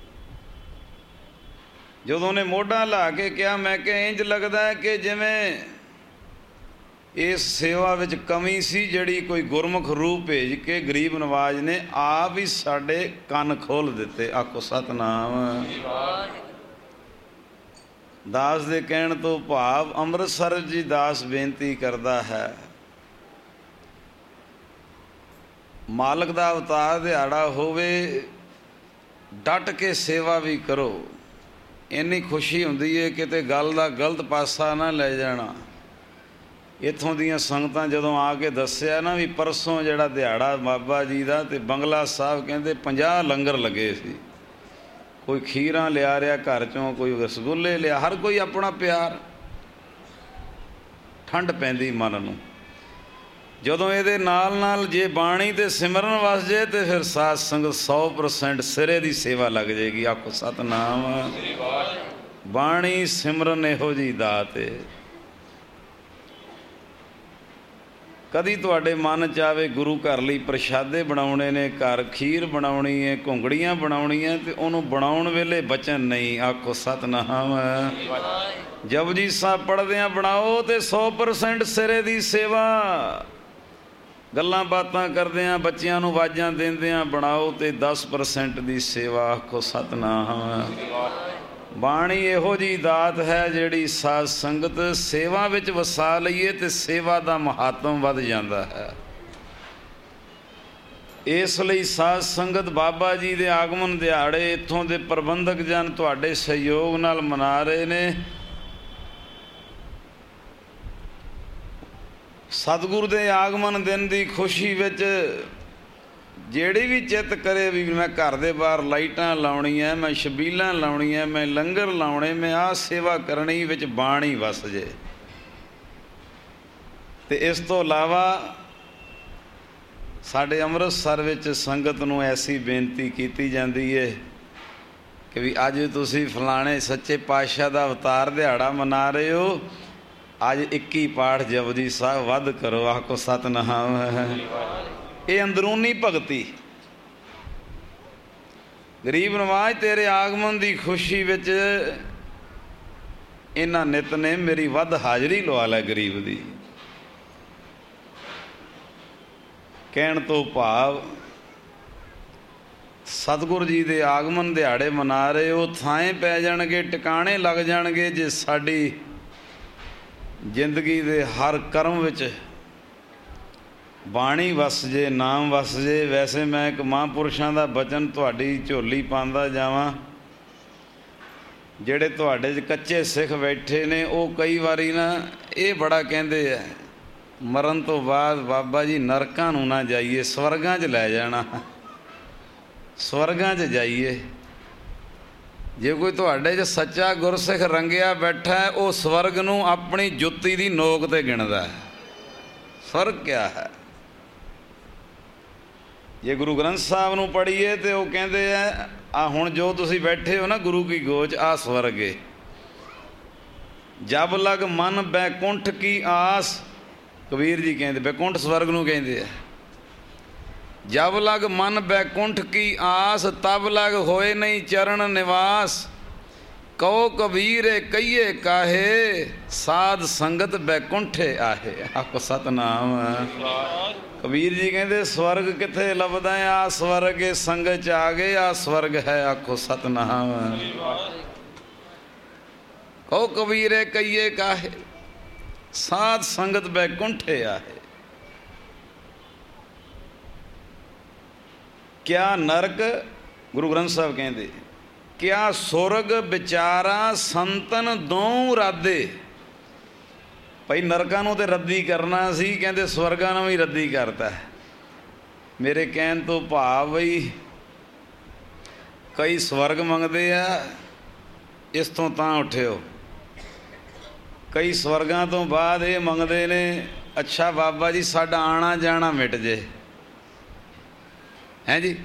S1: ਜਦੋਂ ਉਹਨੇ ਮੋਢਾ ਲਾ ਕੇ ਕਿਹਾ, ਮੈਂ ਕਿਹਾ ਇੰਜ ਲੱਗਦਾ ਕਿ ਜਿਵੇਂ ਇਸ ਸੇਵਾ ਵਿੱਚ ਕਮੀ ਸੀ ਜਿਹੜੀ ਕੋਈ ਗੁਰਮੁਖ ਰੂਪ ਭੇਜ ਕੇ ਗਰੀਬ ਨਵਾਜ ਨੇ ਆਪ ਹੀ ਸਾਡੇ ਕੰਨ ਖੋਲ੍ਹ ਦਿੱਤੇ। ਆਖੋ ਸਤਨਾਮ। ਦਾਸ ਦੇ ਕਹਿਣ ਤੋਂ ਭਾਵ ਅੰਮ੍ਰਿਤਸਰ ਜੀ ਦਾਸ ਬੇਨਤੀ ਕਰਦਾ ਹੈ, ਮਾਲਕ ਦਾ ਅਵਤਾਰ ਦਿਹਾੜਾ ਹੋਵੇ, ਡਟ ਕੇ ਸੇਵਾ ਵੀ ਕਰੋ। ਇੰਨੀ ਖੁਸ਼ੀ ਹੁੰਦੀ ਹੈ ਕਿਤੇ ਗੱਲ ਦਾ ਗਲਤ ਪਾਸਾ ਨਾ ਲੈ ਜਾਣਾ। ਇੱਥੋਂ ਦੀਆਂ ਸੰਗਤਾਂ ਜਦੋਂ ਆ ਕੇ ਦੱਸਿਆ ਨਾ ਵੀ ਪਰਸੋਂ ਜਿਹੜਾ ਦਿਹਾੜਾ ਬਾਬਾ ਜੀ ਦਾ, ਅਤੇ ਬੰਗਲਾ ਸਾਹਿਬ ਕਹਿੰਦੇ ਪੰਜਾਹ ਲੰਗਰ ਲੱਗੇ ਸੀ। ਕੋਈ ਖੀਰਾਂ ਲਿਆ ਰਿਹਾ ਘਰ ਚੋਂ, ਕੋਈ ਰਸਗੁੱਲੇ ਲਿਆ, ਹਰ ਕੋਈ ਆਪਣਾ ਪਿਆਰ। ਠੰਡ ਪੈਂਦੀ ਮਨ ਨੂੰ। ਜਦੋਂ ਇਹਦੇ ਨਾਲ ਨਾਲ ਜੇ ਬਾਣੀ ਤੇ ਸਿਮਰਨ ਵਸ ਜੇ ਤੇ ਫਿਰ ਸਾਧ ਸੰਗਤ ਸੌ ਪਰਸੈਂਟ ਸਿਰੇ ਦੀ ਸੇਵਾ ਲੱਗ ਜਾਏਗੀ। ਆਖੋ ਸਤਨਾਮ। ਬਾਣੀ ਸਿਮਰਨ ਇਹੋ ਜਿਹੀ ਦਾਤ ਏ। ਕਦੀ ਤੁਹਾਡੇ ਮਨ 'ਚ ਆਵੇ ਗੁਰੂ ਘਰ ਲਈ ਪ੍ਰਸ਼ਾਦੇ ਬਣਾਉਣੇ ਨੇ, ਘਰ ਖੀਰ ਬਣਾਉਣੀ ਹੈ, ਘੁੰਗੜੀਆਂ ਬਣਾਉਣੀਆਂ, ਅਤੇ ਉਹਨੂੰ ਬਣਾਉਣ ਵੇਲੇ ਬਚਨ ਨਹੀਂ। ਆਖੋ ਸਤਨਾਮ। ਜਪਜੀ ਸਾਹਿਬ ਪੜ੍ਹਦਿਆਂ ਬਣਾਓ ਤੇ ਸੌ ਪਰਸੈਂਟ ਸਿਰੇ ਦੀ ਸੇਵਾ। ਗੱਲਾਂ ਬਾਤਾਂ ਕਰਦਿਆਂ, ਬੱਚਿਆਂ ਨੂੰ ਆਵਾਜ਼ਾਂ ਦਿੰਦਿਆਂ ਬਣਾਓ ਤੇ ਦਸ ਪਰਸੈਂਟ ਦੀ ਸੇਵਾ। ਆਖੋ ਸਤਨਾਮ। ਬਾਣੀ ਇਹੋ ਜਿਹੀ ਦਾਤ ਹੈ ਜਿਹੜੀ ਸਾਧ ਸੰਗਤ ਸੇਵਾ ਵਿੱਚ ਵਸਾ ਲਈਏ ਤੇ ਸੇਵਾ ਦਾ ਮਹਾਤਮ ਵੱਧ ਜਾਂਦਾ ਹੈ। ਇਸ ਲਈ ਸਾਧ ਸੰਗਤ ਬਾਬਾ ਜੀ ਦੇ ਆਗਮਨ ਦਿਹਾੜੇ ਇੱਥੋਂ ਦੇ ਪ੍ਰਬੰਧਕ ਜਨ ਤੁਹਾਡੇ ਸਹਿਯੋਗ ਨਾਲ ਮਨਾ ਰਹੇ ਨੇ। ਸਤਿਗੁਰੂ ਦੇ ਆਗਮਨ ਦਿਨ ਦੀ ਖੁਸ਼ੀ ਵਿੱਚ ਜਿਹੜੀ ਵੀ ਚਿੱਤ ਕਰੇ ਵੀ ਮੈਂ ਘਰ ਦੇ ਬਾਹਰ ਲਾਈਟਾਂ ਲਾਉਣੀਆਂ, ਮੈਂ ਛਬੀਲਾਂ ਲਾਉਣੀਆਂ, ਮੈਂ ਲੰਗਰ ਲਾਉਣੇ, ਮੈਂ ਆਹ ਸੇਵਾ ਕਰਨੀ, ਵਿੱਚ ਬਾਣੀ ਵਸ ਜੇ। ਅਤੇ ਇਸ ਤੋਂ ਇਲਾਵਾ ਸਾਡੇ ਅੰਮ੍ਰਿਤਸਰ ਵਿੱਚ ਸੰਗਤ ਨੂੰ ਐਸੀ ਬੇਨਤੀ ਕੀਤੀ ਜਾਂਦੀ ਹੈ ਕਿ ਵੀ ਅੱਜ ਤੁਸੀਂ ਫਲਾਣੇ ਸੱਚੇ ਪਾਤਸ਼ਾਹ ਦਾ ਅਵਤਾਰ ਦਿਹਾੜਾ ਮਨਾ ਰਹੇ ਹੋ, ਅੱਜ ਇੱਕੀ ਪਾਠ ਜਪਜੀ ਸਾਹਿਬ ਵੱਧ ਕਰੋ। ਆਖੋ ਸਤਨਾਮ। ਇਹ ਅੰਦਰੂਨੀ ਭਗਤੀ। ਗਰੀਬ ਨਵਾਜ ਤੇਰੇ ਆਗਮਨ ਦੀ ਖੁਸ਼ੀ ਵਿੱਚ ਇਹਨਾਂ ਨਿਤ ਨੇ ਮੇਰੀ ਵੱਧ ਹਾਜ਼ਰੀ ਲਵਾ ਲੈ ਗਰੀਬ ਦੀ। ਕਹਿਣ ਤੋਂ ਭਾਵ ਸਤਿਗੁਰੂ ਜੀ ਦੇ ਆਗਮਨ ਦਿਹਾੜੇ ਮਨਾ ਰਹੇ ਹੋ, ਥਾਂ ਪੈ ਜਾਣਗੇ, ਟਿਕਾਣੇ ਲੱਗ ਜਾਣਗੇ ਜੇ ਸਾਡੀ ਜ਼ਿੰਦਗੀ ਦੇ ਹਰ ਕਰਮ ਵਿੱਚ ਬਾਣੀ ਵਸ ਜੇ, ਨਾਮ ਵਸ ਜੇ। ਵੈਸੇ ਮੈਂ ਇੱਕ ਮਹਾਂਪੁਰਸ਼ਾਂ ਦਾ ਬਚਨ ਤੁਹਾਡੀ ਝੋਲੀ ਪਾਉਂਦਾ ਜਾਵਾਂ। ਜਿਹੜੇ ਤੁਹਾਡੇ 'ਚ ਕੱਚੇ ਸਿੱਖ ਬੈਠੇ ਨੇ ਉਹ ਕਈ ਵਾਰੀ ਨਾ ਇਹ ਬੜਾ ਕਹਿੰਦੇ ਆ, ਮਰਨ ਤੋਂ ਬਾਅਦ ਬਾਬਾ ਜੀ ਨਰਕਾਂ ਨੂੰ ਨਾ ਜਾਈਏ, ਸਵਰਗਾਂ 'ਚ ਲੈ ਜਾਣਾ, ਸਵਰਗਾਂ 'ਚ ਜਾਈਏ। ਜੇ ਕੋਈ ਤੁਹਾਡੇ 'ਚ ਸੱਚਾ ਗੁਰਸਿੱਖ ਰੰਗਿਆ ਬੈਠਾ ਹੈ, ਉਹ ਸਵਰਗ ਨੂੰ ਆਪਣੀ ਜੁੱਤੀ ਦੀ ਨੋਕ 'ਤੇ ਗਿਣਦਾ ਹੈ। ਸਵਰਗ ਕਿਆ ਹੈ? ਜੇ ਗੁਰੂ ਗ੍ਰੰਥ ਸਾਹਿਬ ਨੂੰ ਪੜ੍ਹੀਏ ਤਾਂ ਉਹ ਕਹਿੰਦੇ ਆ, ਆ ਹੁਣ ਜੋ ਤੁਸੀਂ ਬੈਠੇ ਹੋ ਨਾ ਗੁਰੂ ਕੀ ਗੋਚ, ਆਹ ਸਵਰਗ ਏ। ਜਬ ਲਗ ਮਨ ਬੈਕੁੰਠ ਕੀ ਆਸ, ਕਬੀਰ ਜੀ ਕਹਿੰਦੇ, ਬੈਕੁੰਠ ਸਵਰਗ ਨੂੰ ਕਹਿੰਦੇ ਆ। ਜਬ ਲਗ ਮਨ ਬੈਕੁੰਠ ਕੀ ਆਸ, ਤਬ ਲਗ ਹੋਏ ਨਹੀਂ ਚਰਨ ਨਿਵਾਸ। ਕਹੋ ਕਬੀਰ ਕਹੀਏ ਕਾਹੇ, ਸਾਧ ਸੰਗਤ ਬੈਕੁੰਠੇ ਆਹੇ। ਆਖੋ ਸਤਨਾਮ। ਕਬੀਰ ਜੀ ਕਹਿੰਦੇ ਸਵਰਗ ਕਿੱਥੇ ਲੱਭਦਾ? ਆ ਸਵਰਗ ਇਹ ਸੰਗਤ 'ਚ ਆ ਗਏ, ਆ ਸਵਰਗ ਹੈ। ਆਖੋ ਸਤਨਾਮ। ਕਹੋ ਕਬੀਰ ਕਹੀਏ ਕਾਹੇ, ਸਾਧ ਸੰਗਤ ਬੈਕੁੰਠੇ ਆਹੇ। ਕਿਆ ਨਰਕ, ਗੁਰੂ ਗ੍ਰੰਥ ਸਾਹਿਬ ਕਹਿੰਦੇ, ਕਿਆ ਸੁਰਗ ਵਿਚਾਰਾ ਸੰਤਨ ਦੋ ਰਾਦੇ। ਭਾਈ ਨਰਕਾਂ ਨੂੰ ਤੇ ਰੱਦੀ ਕਰਨਾ ਸੀ, ਕਹਿੰਦੇ ਸਵਰਗਾਂ ਨੂੰ ਵੀ ਰੱਦੀ ਕਰਤਾ। ਮੇਰੇ ਕਹਿਣ ਤੋਂ ਭਾਵ ਬਈ ਕਈ ਸਵਰਗ ਮੰਗਦੇ ਆ, ਇਸ ਤੋਂ ਤਾਂ ਉੱਠਿਓ। ਕਈ ਸਵਰਗਾਂ ਤੋਂ ਬਾਅਦ ਇਹ ਮੰਗਦੇ ਨੇ, ਅੱਛਾ ਬਾਬਾ ਜੀ ਸਾਡਾ ਆਣਾ ਜਾਣਾ ਮਿਟ ਜੇ। ਹੈਂ ਜੀ,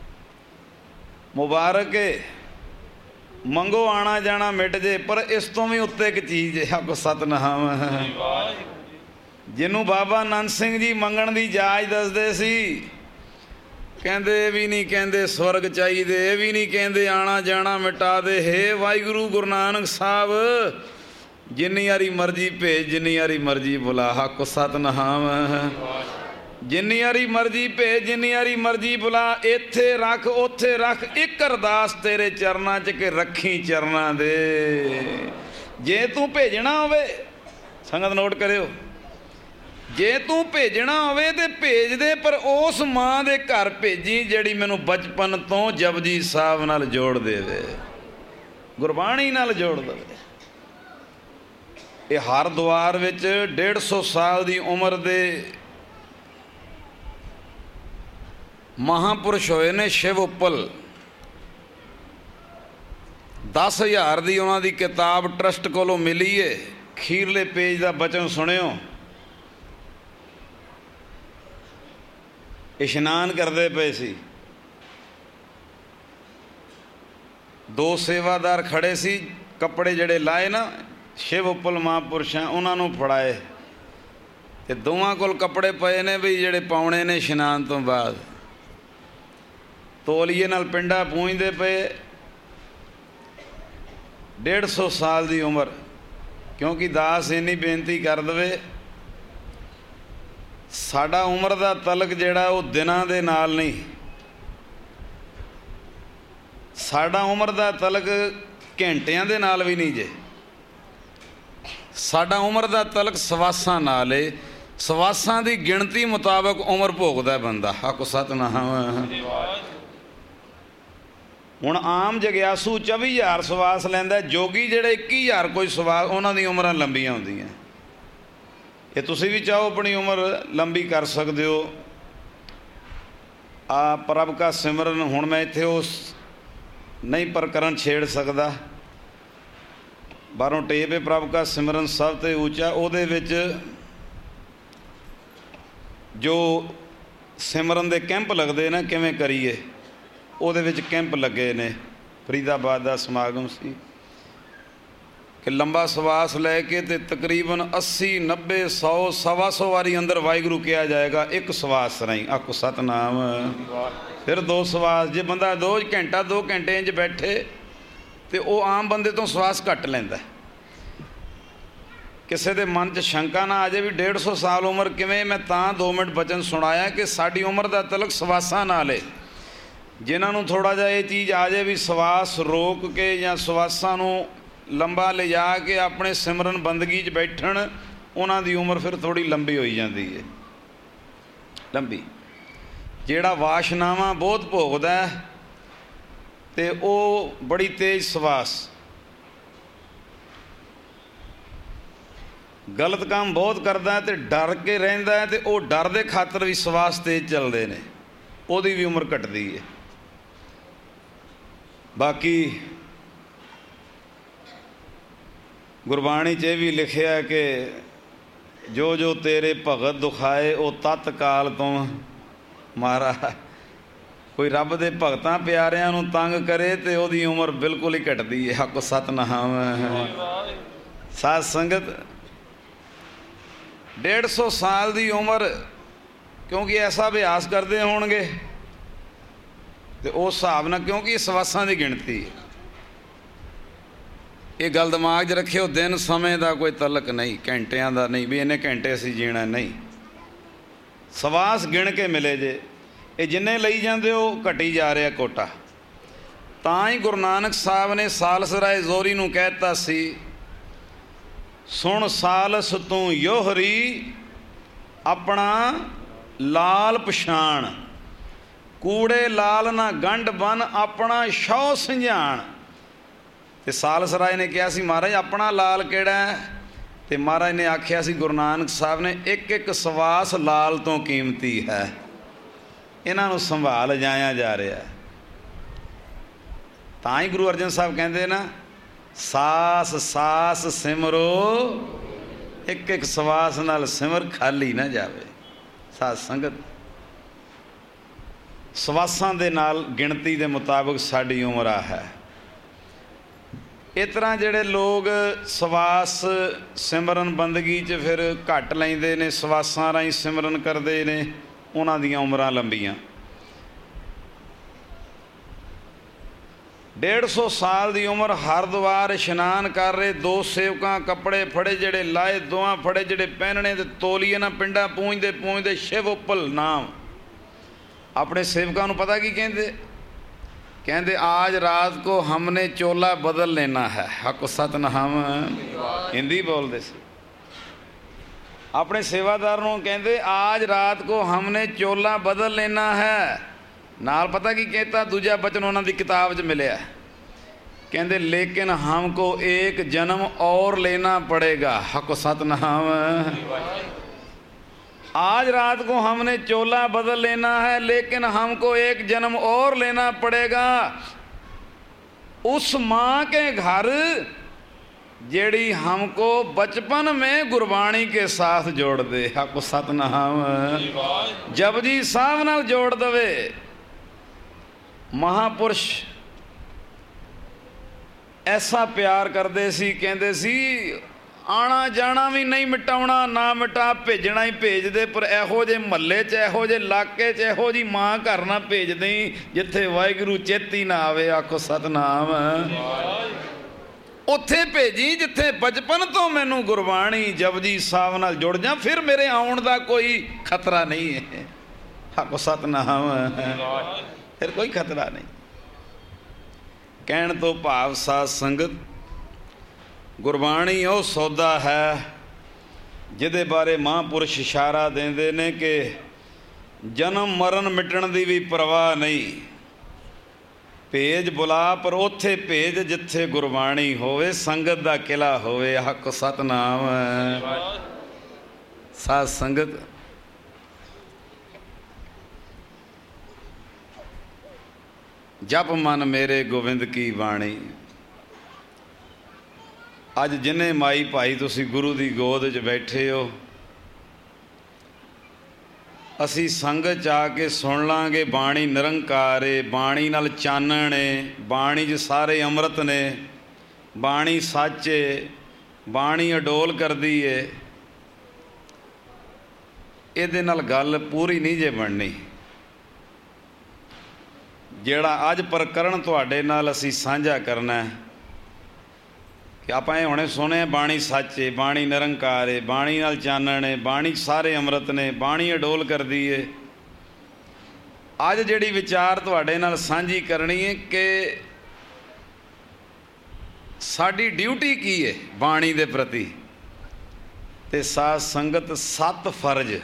S1: ਮੁਬਾਰਕ ਏ, ਮੰਗੋ ਆਣਾ ਜਾਣਾ ਮਿਟ ਜੇ, ਪਰ ਇਸ ਤੋਂ ਵੀ ਉੱਤੇ ਇੱਕ ਚੀਜ਼ ਹੈ। ਆਖੋ ਸਤਨਾਮ। ਜਿਹਨੂੰ ਬਾਬਾ ਨੰਦ ਸਿੰਘ ਜੀ ਮੰਗਣ ਦੀ ਜਾਚ ਦੱਸਦੇ ਸੀ, ਕਹਿੰਦੇ ਇਹ ਵੀ ਨਹੀਂ ਕਹਿੰਦੇ ਸਵਰਗ ਚਾਹੀਦੇ, ਇਹ ਵੀ ਨਹੀਂ ਕਹਿੰਦੇ ਆਣਾ ਜਾਣਾ ਮਿਟਾ ਦੇ। ਹੇ ਵਾਹਿਗੁਰੂ ਗੁਰੂ ਨਾਨਕ ਸਾਹਿਬ, ਜਿੰਨੀ ਵਾਰੀ ਮਰਜ਼ੀ ਭੇਜ, ਜਿੰਨੀ ਵਾਰੀ ਮਰਜ਼ੀ ਬੁਲਾ। ਹੱਕ ਸਤਿਨਾਮ। ਜਿੰਨੀ ਵਾਰੀ ਮਰਜ਼ੀ ਭੇਜ, ਜਿੰਨੀ ਵਾਰੀ ਮਰਜ਼ੀ ਬੁਲਾ। ਇੱਥੇ ਰੱਖ, ਉੱਥੇ ਰੱਖ, ਇੱਕ ਅਰਦਾਸ ਤੇਰੇ ਚਰਨਾਂ 'ਚ ਕਿ ਰੱਖੀ ਚਰਨਾਂ ਦੇ। ਜੇ ਤੂੰ ਭੇਜਣਾ ਹੋਵੇ, ਸੰਗਤ ਨੋਟ ਕਰਿਓ, ਜੇ ਤੂੰ ਭੇਜਣਾ ਹੋਵੇ ਤੇ ਭੇਜ ਦੇ, ਪਰ ਉਸ ਮਾਂ ਦੇ ਘਰ ਭੇਜੀ ਜਿਹੜੀ ਮੈਨੂੰ ਬਚਪਨ ਤੋਂ ਜਪਜੀ ਸਾਹਿਬ ਨਾਲ ਜੋੜ ਦੇਵੇ, ਗੁਰਬਾਣੀ ਨਾਲ ਜੋੜ ਦੇਵੇ। ਇਹ ਹਰਿਦੁਆਰ ਵਿੱਚ ਡੇਢ ਸੌ ਸਾਲ ਦੀ ਉਮਰ ਦੇ ਮਹਾਂਪੁਰਸ਼ ਹੋਏ ਨੇ ਸ਼ਿਵ ਉੱਪਲ। ਦਸ ਹਜ਼ਾਰ ਦੀ ਉਹਨਾਂ ਦੀ ਕਿਤਾਬ ਟਰਸਟ ਕੋਲੋਂ ਮਿਲੀ ਏ। ਖੀਰਲੇ ਪੇਜ ਦਾ ਬਚਨ ਸੁਣਿਓ। ਇਸ਼ਨਾਨ ਕਰਦੇ ਪਏ ਸੀ, ਦੋ ਸੇਵਾਦਾਰ ਖੜੇ ਸੀ, ਕੱਪੜੇ ਜਿਹੜੇ ਲਾਏ ਨਾ ਸ਼ਿਵ ਉੱਪਲ ਮਹਾਂਪੁਰਸ਼ਾਂ, ਉਹਨਾਂ ਨੂੰ ਫੜਾਏ ਤੇ ਦੋਵਾਂ ਕੋਲ ਕੱਪੜੇ ਪਏ ਨੇ ਵੀ ਜਿਹੜੇ ਪਾਉਣੇ ਨੇ ਇਸ਼ਨਾਨ ਤੋਂ ਬਾਅਦ। ਤੋਲੀਏ ਨਾਲ ਪਿੰਡਾ ਪੂੰਝਦੇ ਪਏ। ਡੇਢ ਸੌ ਸਾਲ ਦੀ ਉਮਰ। ਕਿਉਂਕਿ ਦਾਸ ਇੰਨੀ ਬੇਨਤੀ ਕਰ ਦੇਵੇ, ਸਾਡਾ ਉਮਰ ਦਾ ਤਲਕ ਜਿਹੜਾ ਉਹ ਦਿਨਾਂ ਦੇ ਨਾਲ ਨਹੀਂ, ਸਾਡਾ ਉਮਰ ਦਾ ਤਲਕ ਘੰਟਿਆਂ ਦੇ ਨਾਲ ਵੀ ਨਹੀਂ ਜੇ। ਸਾਡਾ ਉਮਰ ਦਾ ਤਲਕ ਸਵਾਸਾਂ ਨਾਲ ਏ। ਸਵਾਸਾਂ ਦੀ ਗਿਣਤੀ ਮੁਤਾਬਕ ਉਮਰ ਭੋਗਦਾ ਬੰਦਾ। ਹੱਕ ਸਤਿਨਾਮ। ਹੁਣ ਆਮ ਜਗਿਆਸੂ ਚੌਵੀ ਹਜ਼ਾਰ ਸਵਾਸ ਲੈਂਦਾ, ਜੋਗੀ ਜਿਹੜੇ ਇੱਕੀ ਹਜ਼ਾਰ ਕੋਈ ਸਵਾਸ, ਉਹਨਾਂ ਦੀਆਂ ਉਮਰਾਂ ਲੰਬੀਆਂ ਹੁੰਦੀਆਂ। ਇਹ ਤੁਸੀਂ ਵੀ ਚਾਹੋ ਆਪਣੀ ਉਮਰ ਲੰਬੀ ਕਰ ਸਕਦੇ ਹੋ। ਆ ਪ੍ਰਭ ਕਾ ਸਿਮਰਨ, ਹੁਣ ਮੈਂ ਇੱਥੇ ਉਸ ਨਹੀਂ ਪ੍ਰਕਰਨ ਛੇੜ ਸਕਦਾ, ਬਾਹਰੋਂ ਟੇਪ ਹੈ ਪ੍ਰਭ ਕਾ ਸਿਮਰਨ ਸਭ ਤੋਂ ਉੱਚਾ। ਉਹਦੇ ਵਿੱਚ ਜੋ ਸਿਮਰਨ ਦੇ ਕੈਂਪ ਲੱਗਦੇ ਨਾ, ਕਿਵੇਂ ਕਰੀਏ, ਉਹਦੇ ਵਿੱਚ ਕੈਂਪ ਲੱਗੇ ਨੇ। ਫਰੀਦਾਬਾਦ ਦਾ ਸਮਾਗਮ ਸੀ ਕਿ ਲੰਬਾ ਸਵਾਸ ਲੈ ਕੇ ਤੇ ਤਕਰੀਬਨ ਅੱਸੀ ਨੱਬੇ ਸੌ ਸਵਾ ਸੌ ਵਾਰੀ ਅੰਦਰ ਵਾਹਿਗੁਰੂ ਕਿਹਾ ਜਾਏਗਾ ਇੱਕ ਸਵਾਸ ਰਾਹੀਂ। ਆਖੋ ਸਤਨਾਮ। ਫਿਰ ਦੋ ਸਵਾਸ। ਜੇ ਬੰਦਾ ਦੋ ਘੰਟਾ ਦੋ ਘੰਟੇ ਇੰਜ ਬੈਠੇ ਤੇ ਉਹ ਆਮ ਬੰਦੇ ਤੋਂ ਸਵਾਸ ਘੱਟ ਲੈਂਦਾ। ਕਿਸੇ ਦੇ ਮਨ 'ਚ ਸ਼ੰਕਾ ਨਾ ਆ ਜਾਏ ਵੀ ਡੇਢ ਸੌ ਸਾਲ ਉਮਰ ਕਿਵੇਂ। ਮੈਂ ਤਾਂ ਦੋ ਮਿੰਟ ਬਚਨ ਸੁਣਾਇਆ ਕਿ ਸਾਡੀ ਉਮਰ ਦਾ ਤਲਕ ਸਵਾਸਾਂ ਨਾਲ ਏ। ਜਿਨ੍ਹਾਂ ਨੂੰ ਥੋੜ੍ਹਾ ਜਿਹਾ ਇਹ ਚੀਜ਼ ਆ ਜਾਏ ਵੀ ਸਵਾਸ ਰੋਕ ਕੇ ਜਾਂ ਸਵਾਸਾਂ ਨੂੰ ਲੰਬਾ ਲਿਜਾ ਕੇ ਆਪਣੇ ਸਿਮਰਨ ਬੰਦਗੀ 'ਚ ਬੈਠਣ, ਉਹਨਾਂ ਦੀ ਉਮਰ ਫਿਰ ਥੋੜ੍ਹੀ ਲੰਬੀ ਹੋਈ ਜਾਂਦੀ ਹੈ। ਲੰਬੀ ਜਿਹੜਾ ਵਾਸ਼ਨਾਵਾਂ ਬਹੁਤ ਭੋਗਦਾ ਤੇ ਉਹ ਬੜੀ ਤੇਜ਼ ਸਵਾਸ, ਗਲਤ ਕੰਮ ਬਹੁਤ ਕਰਦਾ ਤੇ ਡਰ ਕੇ ਰਹਿੰਦਾ ਤੇ ਉਹ ਡਰ ਦੇ ਖਾਤਰ ਵੀ ਸਵਾਸ ਤੇਜ਼ ਚੱਲਦੇ ਨੇ, ਉਹਦੀ ਵੀ ਉਮਰ ਘਟਦੀ ਹੈ। ਬਾਕੀ ਗੁਰਬਾਣੀ 'ਚ ਇਹ ਵੀ ਲਿਖਿਆ ਕਿ ਜੋ ਜੋ ਤੇਰੇ ਭਗਤ ਦੁਖਾਏ ਉਹ ਤਤਕਾਲ ਤੋਂ ਮਾਰਾ। ਕੋਈ ਰੱਬ ਦੇ ਭਗਤਾਂ ਪਿਆਰਿਆਂ ਨੂੰ ਤੰਗ ਕਰੇ ਤੇ ਉਹਦੀ ਉਮਰ ਬਿਲਕੁਲ ਹੀ ਘਟਦੀ ਹੈ। ਹੱਕ ਸਤਿਨਾਮ। ਸਾਧ ਸੰਗਤ, ਡੇਢ ਸੌ ਸਾਲ ਦੀ ਉਮਰ, ਕਿਉਂਕਿ ਐਸਾ ਅਭਿਆਸ ਕਰਦੇ ਹੋਣਗੇ ਤੇ ਉਸ ਹਿਸਾਬ ਨਾਲ, ਕਿਉਂਕਿ ਇਹ ਸਵਾਸਾਂ ਦੀ ਗਿਣਤੀ ਹੈ। ਇਹ ਗੱਲ ਦਿਮਾਗ 'ਚ ਰੱਖਿਓ, ਦਿਨ ਸਮੇਂ ਦਾ ਕੋਈ ਤਲਕ ਨਹੀਂ, ਘੰਟਿਆਂ ਦਾ ਨਹੀਂ ਵੀ ਇੰਨੇ ਘੰਟੇ ਅਸੀਂ ਜੀਣਾ, ਨਹੀਂ। ਸਵਾਸ ਗਿਣ ਕੇ ਮਿਲੇ ਜੇ। ਇਹ ਜਿੰਨੇ ਲਈ ਜਾਂਦੇ ਹੋ ਘਟੀ ਜਾ ਰਿਹਾ ਕੋਟਾ। ਤਾਂ ਹੀ ਗੁਰੂ ਨਾਨਕ ਸਾਹਿਬ ਨੇ ਸਾਲਸਰਾਏ ਜ਼ੋਰੀ ਨੂੰ ਕਹਿ ਦਿੱਤਾ ਸੀ, ਸੁਣ ਸਾਲਸ ਤੂੰ ਯੋਹਰੀ ਆਪਣਾ ਲਾਲ ਪਛਾਣ, ਕੂੜੇ ਲਾਲ ਨਾ ਗੰਢ ਬਨ ਆਪਣਾ ਸ਼ੌ ਸੰਝਾਣ। ਤੇ ਸਾਲਸਰਾਏ ਨੇ ਕਿਹਾ ਸੀ ਮਹਾਰਾਜ ਆਪਣਾ ਲਾਲ ਕਿਹੜਾ ਹੈ? ਤੇ ਮਹਾਰਾਜ ਨੇ ਆਖਿਆ ਸੀ ਗੁਰੂ ਨਾਨਕ ਸਾਹਿਬ ਨੇ, ਇੱਕ ਇੱਕ ਸਵਾਸ ਲਾਲ ਤੋਂ ਕੀਮਤੀ ਹੈ, ਇਹਨਾਂ ਨੂੰ ਸੰਭਾਲ ਜਾਇਆ ਜਾ ਰਿਹਾ। ਤਾਂ ਹੀ ਗੁਰੂ ਅਰਜਨ ਸਾਹਿਬ ਕਹਿੰਦੇ ਨਾ, ਸਾਸ ਸਾਸ ਸਿਮਰੋ, ਇੱਕ ਇੱਕ ਸਵਾਸ ਨਾਲ ਸਿਮਰ ਖਾਲੀ ਨਾ ਜਾਵੇ। ਸਾਧ ਸੰਗਤ, ਸਵਾਸਾਂ ਦੇ ਨਾਲ ਗਿਣਤੀ ਦੇ ਮੁਤਾਬਕ ਸਾਡੀ ਉਮਰ ਆ ਹੈ। ਇਸ ਤਰ੍ਹਾਂ ਜਿਹੜੇ ਲੋਕ ਸਵਾਸ ਸਿਮਰਨ ਬੰਦਗੀ 'ਚ ਫਿਰ ਘੱਟ ਲੈਂਦੇ ਨੇ, ਸਵਾਸਾਂ ਰਾਹੀਂ ਸਿਮਰਨ ਕਰਦੇ ਨੇ, ਉਹਨਾਂ ਦੀਆਂ ਉਮਰਾਂ ਲੰਬੀਆਂ। डेढ़ सौ साल की उम्र हरिद्वार इशनान कर रहे, दो सेवकां कपड़े फड़े जेड़े लाए, दोआं फड़े जेड़े पहनने, ते तोलिए ना पिंडा पूंजदे पूंजदे शिव उपल नाम। अपने सेवकां नूं पता की कहंदे? कहंदे आज रात को हमने चोला बदल लेना है। हक सतनाम। हिंदी बोलते सी। अपने सेवादार नूं कहंदे आज रात को हमने चोला बदल लेना है। नाल पता की कहता? दूजा बचन उन्हां दी किताब च मिलिया। कहंदे लेकिन हमको एक जन्म और लेना पड़ेगा। हक सतनाम। आज रात को हमने चोला बदल लेना है, लेकिन हमको एक जन्म और लेना पड़ेगा उस माँ के घर जेड़ी हमको बचपन में गुरबाणी के साथ जोड़ दे। हक सतनाम। जपजी साहब नाल जोड़ दवे। महापुरुष ऐसा प्यार करते सी, कहते सी आना जाना भी नहीं मिटाउना, ना मिटा भेजना ही भेज दे, पर एहो जे महल्ले च एहो जे इलाके च एहो जी माँ घर ना भेज दें जिथे वाहिगुरू चेती ना आवे। आखो सतनाम। उत्थे भेजी जिथे बचपन तो मैनू गुरबाणी जपजी साहब नाल जुड़ जा, फिर मेरे आउण दा कोई खतरा नहीं है। आखो सतनाम। फिर कोई खतरा नहीं। कहण तो भाव साध संगत गुरबाणी वो सौदा है जिहदे बारे महापुरुष इशारा देंदे ने कि जन्म मरण मिटण दी भी परवाह नहीं। भेज बुला पर उत्थे भेज जिथे गुरबाणी होवे, संगत दा किला होवे। हक सतनाम। साध संगत जप मन मेरे गोविंद की बाणी। अज जिन्हें माई भाई तुसी गुरु की गोद च बैठे हो, असी संगत च आके सुन लांगे बाणी निरंकार है, बाणी नाल चानण है, बाणी च सारे अमृत ने, बाणी सच है, बाणी अडोल करदी है। इहदे नाल गल पूरी नहीं जे बननी। ਜਿਹੜਾ ਅੱਜ ਪ੍ਰਕਰਨ ਤੁਹਾਡੇ ਨਾਲ ਅਸੀਂ ਸਾਂਝਾ ਕਰਨਾ ਹੈ ਕਿ ਆਪਾਂ ਇਹ ਹੁਣੇ ਸੁਣਿਆ ਬਾਣੀ ਸੱਚ ਹੈ, ਬਾਣੀ ਨਿਰੰਕਾਰ ਹੈ, ਬਾਣੀ ਨਾਲ ਚਾਨਣ ਹੈ, ਬਾਣੀ ਸਾਰੇ ਅੰਮ੍ਰਿਤ ਨੇ, ਬਾਣੀ ਅਡੋਲ ਕਰਦੀ ਹੈ। ਅੱਜ ਜਿਹੜੀ ਵਿਚਾਰ ਤੁਹਾਡੇ ਨਾਲ ਸਾਂਝੀ ਕਰਨੀ ਹੈ ਕਿ ਸਾਡੀ ਡਿਊਟੀ ਕੀ ਹੈ ਬਾਣੀ ਦੇ ਪ੍ਰਤੀ। ਤੇ ਸਾਧ ਸੰਗਤ ਸੱਤ ਫਰਜ਼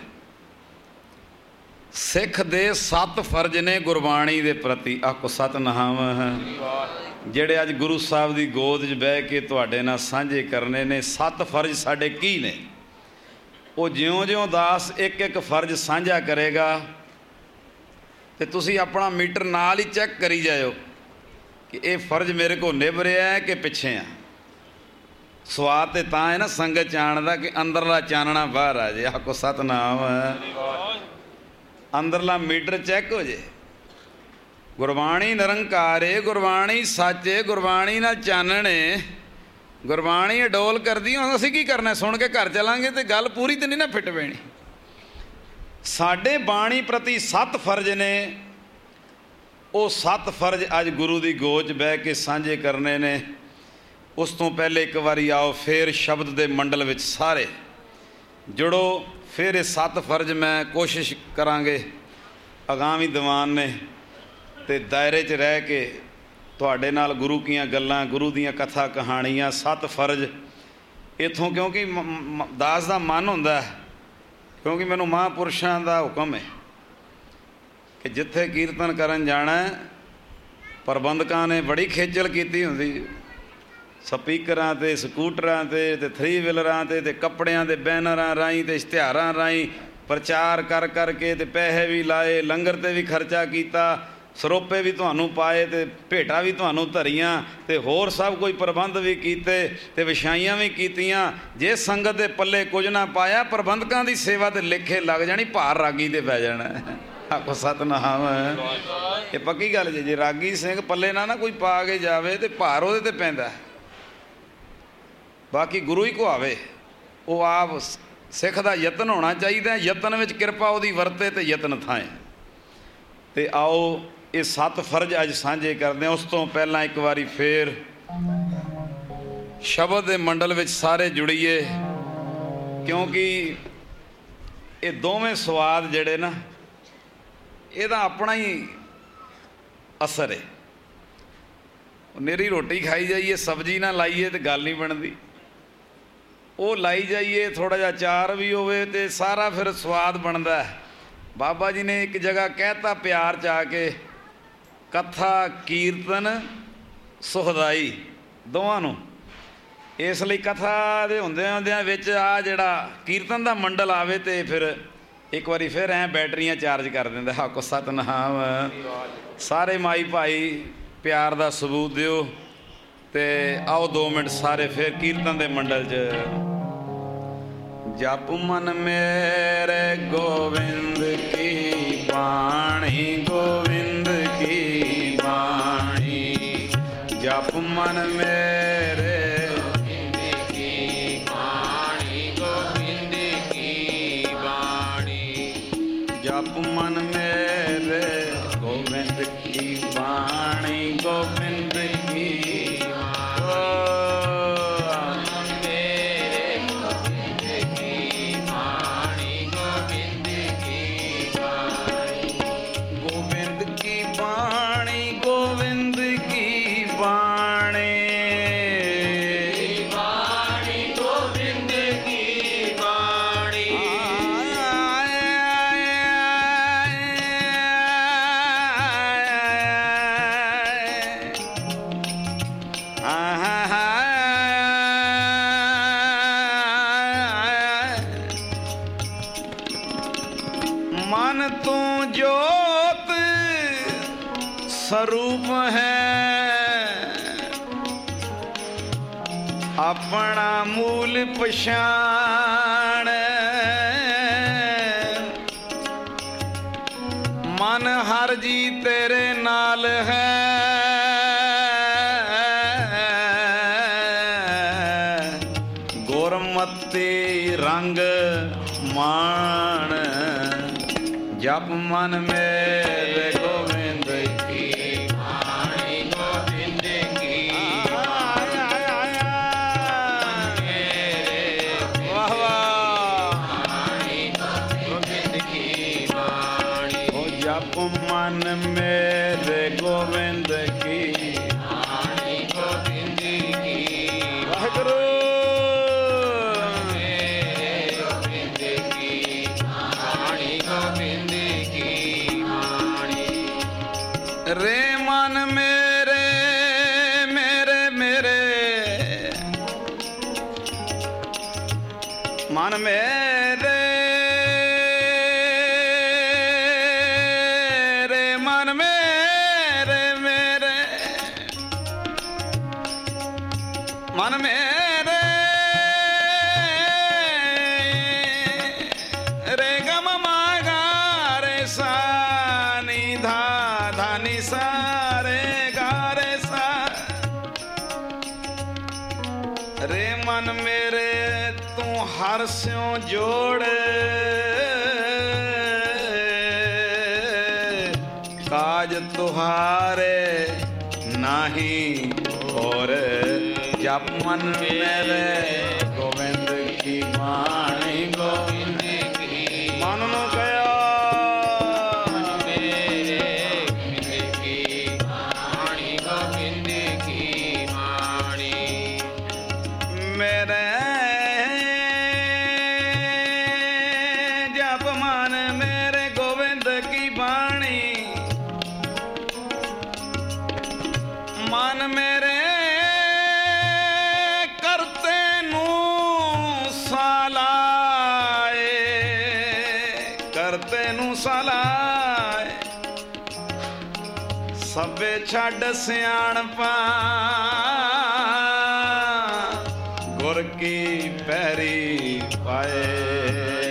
S1: सिख दे सत्त फर्ज ने गुरबाणी दे प्रति। आखो सतनाम। जेड़े अज गुरु साहब की गोद च बह के तुहाडे नाल सांझे करने ने। सत्त फर्ज साडे की ने? वो ज्यों ज्यों दास एक एक फर्ज साझा करेगा तो तुसी अपना मीटर नाल ही चैक करी जाओ कि ये फर्ज मेरे को निभ रहा है कि पिछे आ। स्वाद तो तां है ना संगत चाण दा कि अंदरला चानना बाहर आ जाए। आखो सतनाम। अंदरला मीटर चैक हो जाए। गुरबाणी निरंकार है, गुरबाणी सच है, गुरबाणी नाल चानण है, गुरबाणी अडोल करदी। हुण असीं की करना? सुन के घर चलांगे तो गल पूरी तो नहीं ना फिट पैनी। साडे बाणी प्रति सत्त फर्ज ने। वो सत्त फर्ज अज गुरु की गोद च बह के सांझे करने ने। उस तो पहले एक बारी आओ फिर शब्द के मंडल विच सारे जुड़ो। फिर ये सत्त फर्ज मैं कोशिश करांगे आगामी दीवान ने ते दायरे च रह के तुहाडे नाल गुरु कीयां गल्लां, गुरु दीयां कथा कहानियां, सत्त फर्ज इत्थों, क्योंकि दास दा मन हुंदा है, क्योंकि मैनूं महापुरुषां दा हुक्म है कि जिथे कीर्तन करन जाना प्रबंधकां ने बड़ी खेचल कीती हुंदी। स्पीकरां ते ਸਕੂਟਰਾਂ ते ते थ्री व्हीलरां ते ते कपड़ियां दे बैनरां राहीं ते इश्तिहारां राहीं प्रचार कर करके ते पैसे भी लाए, लंगर ते भी खर्चा किया, सरोपे भी तुहानूं पाए ते भेटां भी तुहानूं धरियां ते होर सब कोई प्रबंध भी कीते ते विछाइयां भी कीतियां। जे संगत दे पल्ले कुछ ना पाया प्रबंधकां दी सेवा ते लिखे लग जानी, भार रागी ते पै जाना। आखो सतनाम। ये पक्की गल जी। जे रागी सिंह पल्ले ना ना कोई पा के जावे ते भार उहदे ते पैंदा। बाकी गुरु ही कुहावे, वो आप सिख का यतन होना चाहिए। यतन में कृपा वो वरते तो यतन थाएं। तो आओ ਇਹ ਸੱਤ ਫਰਜ਼ ਅੱਜ ਸਾਂਝੇ ਕਰਦੇ ਹਾਂ। ਉਸ ਤੋਂ ਪਹਿਲਾਂ ਇੱਕ ਵਾਰੀ ਫੇਰ ਸ਼ਬਦ ਦੇ ਮੰਡਲ ਵਿੱਚ ਸਾਰੇ ਜੁੜੀਏ, ਕਿਉਂਕਿ ਇਹ ਦੋਵੇਂ ਸਵਾਦ ਜਿਹੜੇ ਨਾ, ਇਹਦਾ ਆਪਣਾ ਹੀ ਅਸਰ ਹੈ। ਨਿਰੀ ਰੋਟੀ ਖਾਈ ਜਾਈਏ, ਸਬਜ਼ੀ ਨਾ ਲਾਈਏ ਤੇ ਗੱਲ ਨਹੀਂ ਬਣਦੀ। ਉਹ ਲਾਈ ਜਾਈਏ, ਥੋੜ੍ਹਾ ਜਿਹਾ ਅਚਾਰ ਵੀ ਹੋਵੇ ਤੇ ਸਾਰਾ ਫਿਰ ਸਵਾਦ ਬਣਦਾ। ਬਾਬਾ ਜੀ ਨੇ ਇੱਕ ਜਗ੍ਹਾ ਕਹਿਤਾ ਪਿਆਰ 'ਚ ਆ ਕੇ, ਕਥਾ ਕੀਰਤਨ ਸੁਖਦਾਈ ਦੋਵਾਂ ਨੂੰ। ਇਸ ਲਈ ਕਥਾ ਦੇ ਹੁੰਦਿਆਂ ਹੁੰਦਿਆਂ ਵਿੱਚ ਆ ਜਿਹੜਾ ਕੀਰਤਨ ਦਾ ਮੰਡਲ ਆਵੇ ਤੇ ਫਿਰ ਇੱਕ ਵਾਰੀ ਫਿਰ ਐਂ ਬੈਟਰੀਆਂ ਚਾਰਜ ਕਰ ਦਿੰਦਾ। ਹੱਕ ਸਤਨਾਮ। ਸਾਰੇ ਮਾਈ ਭਾਈ ਪਿਆਰ ਦਾ ਸਬੂਤ ਦਿਓ ਤੇ ਆਓ ਦੋ ਮਿੰਟ ਸਾਰੇ ਫਿਰ ਕੀਰਤਨ ਦੇ ਮੰਡਲ 'ਚ। ਜਪ ਮਨ ਮੇਰੇ ਗੋਬਿੰਦ ਕੀ ਬਾਣੀ, ਗੋਬਿੰਦ ਕੀ ਬਾਣੀ। ਜਪ ਮਨ ਮੇਰੇ ਜਪ ਮਨ ਮੇਰੇ ਗੋਬਿੰਦ ਕੀ ਬਾਣੀ, ਗੋਬਿੰਦ ਕੀ ਮੇਰੇ ਗੋਬਿੰਦ ਕੀ ਬਾਣੀ, ਗੋਬਿੰਦ ਕੀ ਬਾਣੀ। ਗੋਬਿੰਦ ਕੀ ਬਾਣੀ, ਗੋਬਿੰਦ ਕੀ ਬਾਣੀ। ਮਨ ਤੂੰ ਜੋਤ ਸਰੂਪ ਹੈ, ਆਪਣਾ ਮੂਲ ਪਛਾਣ। ਮਨ ਹਰ ਜੀ ਤੇਰੇ ਨਾਲ ਹੈ, ਗੁਰਮਤਿ ਰੰਗ ਮਾਣ। ਜਪ ਮਨ ਮੇਰੇ ਗੋਬਿੰਦ ਕੀ ਬਾਣੀ, ਗੋਬਿੰਦ ਕੀ ਬਾਣੀ। ਵਾਹ ਵਾਹ। ਗੋਬਿੰਦ ਕੀ ਬਾਣੀ। ਓ ਜਪ ਮਨ ਮੇਰੇ ਗੋਬਿੰਦ ਕੀ ਬਾਣੀ, ਗੋਬਿੰਦ ਕੀ। ਵਾਹਿਗੁਰੂ ਰੇ ਮਨ ਮੇਰੇ ਮੇਰੇ ਮੇਰੇ ਮਨ ਮੇਰੇ ਰੇ ਮਨ ਮੇਰੇ ਮੇਰੇ ਮਨ ਮੇਰੇ ਰੇ ਗਮ ਮਾ ਗਾ ਰੇ ਸਾ ਨੀ ਧਾ ਧਾ ਨੀ ਸਾ ਰੇ ਗਾ ਰੇ ਸਾ। ਰੇ ਮਨ ਮੇਰੇ ਤੂੰ ਹਰ ਸਿਉ ਜੋੜ, ਕਾਜ ਤੁਹਾਰੇ ਨਾਹੀ ਹੋਰ। ਜਪ ਮਨ ਮੇਰੇ ਗੋਬਿੰਦ ਕੀ ਬਾਣੀ, ਗੋਬਿੰਦ ਕੀ। ਮਨ ਨੂੰ ਕਹਿਆ ਮੇਰੇ ਜਪ ਮਨ ਮੇਰੇ ਗੋਬਿੰਦ ਕੀ ਬਾਣੀ। ਮਨ ਮੇਰੇ ਕਰਤੇ ਨੂੰ ਸਾਲਾਏ, ਕਰਤੇ ਨੂੰ ਸਾਲਾਏ। ਸਭੇ ਛੱਡ ਸਿਆਣਪਾਂ, ਗੁਰ ਕੀ ਪੈਰੀ ਪਾਏ।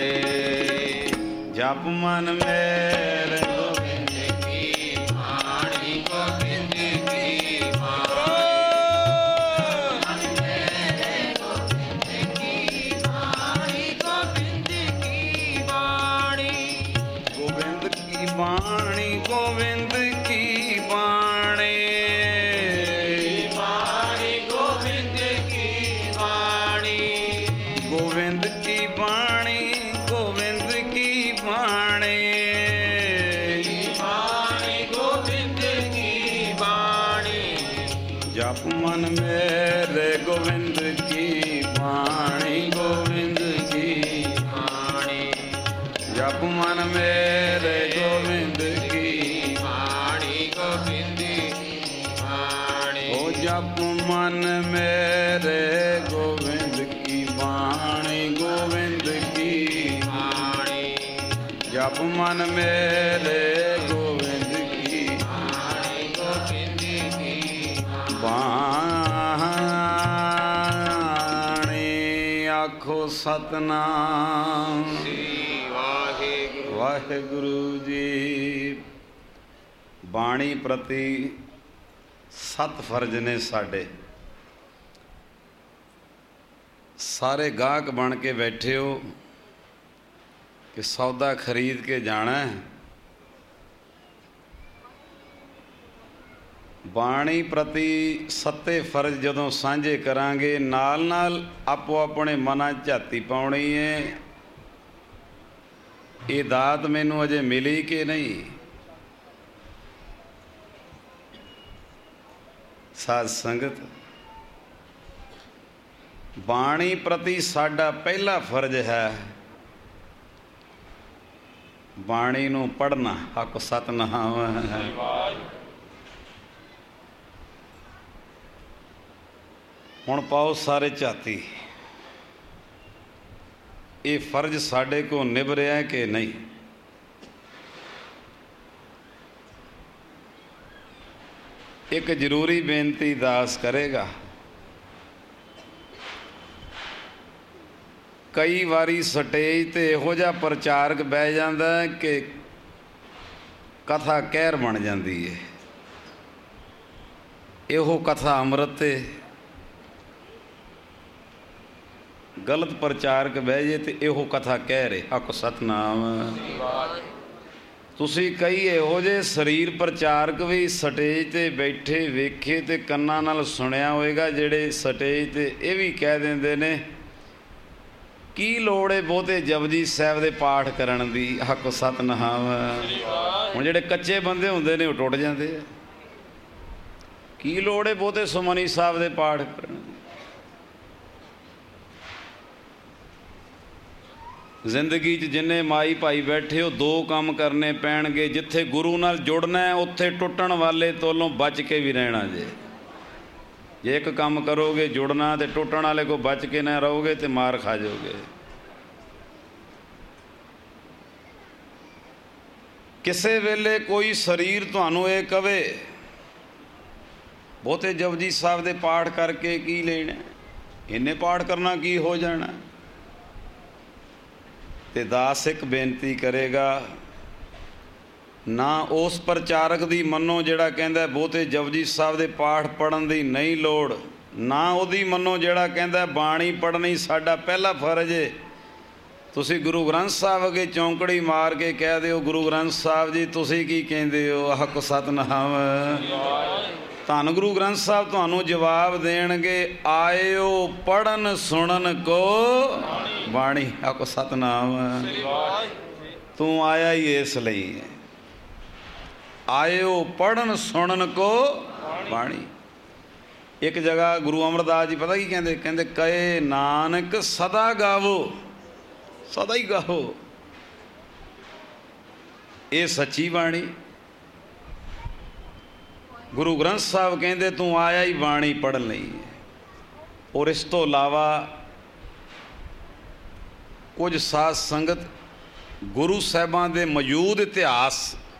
S1: ਜਪ ਮਨ ਮੇਰੇ ਗੋਬਿੰਦ ਕੀ ਬਾਣੀ, ਗੋਬਿੰਦ ਕੀ ਬਾਣੀ। ਮਨ ਮੇਰੇ ਗੋਬਿੰਦ ਕੀ ਬਾਣੀ, ਗੋਬਿੰਦ ਕੀ ਬਾਣੀ। ਗੋਬਿੰਦ ਕੀ ਬਾਣੀ, ਗੋਬਿੰਦ ਕੀ गोविंद की वाणी गोविंद की वाणी
S2: गोविंद की वाणी
S1: जप मन मेरे गोविंद की वाणी गोविंद की
S2: वाणी
S1: जप मन मेरे गोविंद की
S2: वाणी गोविंद की वाणी
S1: ओ जप मन मेरे गोविंद की वाणी गोविंद की
S2: वाणी
S1: जप मन मेरे गोविंद की
S2: वाणी गोविंद की
S1: वाणी आखो सतनाम
S2: श्री वाहिगुरु
S1: वाहिगुरु जी। बाणी प्रति सत फर्ज ने साडे सारे गाहक बन के बैठे हो कि सौदा खरीद के जाना है। बाणी प्रति सत्ते फर्ज जदों सांझे करांगे नाल नाल आपो अपने मनां झाती पाउणी है ये दात मैनू अजे मिली कि नहीं। साध संगत बाणी प्रति साडा पहला फर्ज है बाणी नूं पढ़ना। हक सतनाम हुण पाओ सारे झाती ये फर्ज साडे को निभ रहा है कि नहीं। एक जरूरी बेनती दास करेगा। कई वारी स्टेज ते इहो जिहा प्रचारक बह जांदा है कि कथा कहर बन जाती है। इहो कथा अमृत है गलत प्रचारक बह जे तो इहो कथा कह रहे। हक सतनाम तुसी कई इहो जे शरीर प्रचारक भी स्टेज ते बैठे वेखे ते कन्नां नाल सुनिया होएगा जिहड़े स्टेज ते ये भी कह देंदे ने की लोड़ है बहुते जपजी साहिब दे पाठ करन दी। हक सतनाम हुण जिहड़े कच्चे बंदे हुंदे ने वो टुट जांदे आ। की लोड़ है बहुते सुमनी साहिब दे पाठ करन दी। जिंदगी च जिन्ने माई भाई बैठे हो दो काम करने पैणगे। जिथे गुरु नाल जुड़ना है उत्थे टुटण वाले तोलों बच के भी रहना जे। जे एक काम करोगे जुड़ना तो टुटण वाले को बच के ना रहोगे तो मार खा जाओगे। किसे वेले कोई शरीर तुहानू ये कवे बहुते जपजी साहिब दे पाठ करके की लेना इन्ने पाठ करना की हो जाना। ते दास एक बेनती करेगा ना उस प्रचारक दी मनो जिहड़ा कहंदा बहुते जपजी साहिब दे पाठ पढ़न दी नहीं लोड़ ना उहदी मनो जिहड़ा कहंदा बाणी पढ़नी साडा पहला फर्ज है। तुसी गुरु ग्रंथ साहिब अगे चौंकड़ी मार के कह दिओ गुरु ग्रंथ साहिब जी तुसी की कहंदे हो। हक सतनाम धन गुरु ग्रंथ साहिब तुहानू जवाब देणगे आयो पढ़न सुनन को बाणी। हक सतनाम तू आया ही इस लई आयो पढ़न सुनन को बाणी। एक जगह गुरु अमरदास जी पता की कहते कहते कहे नानक सदा गावो सदा ही गाओ ये सच्ची बाणी। गुरु ग्रंथ साहिब कहते तू आया ही बाणी पढ़ लई। और इस तो इलावा कुछ साध संगत गुरु साहिबां दे मौजूद इतिहास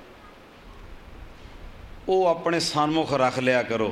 S1: वो अपने सन्मुख रख लिया करो।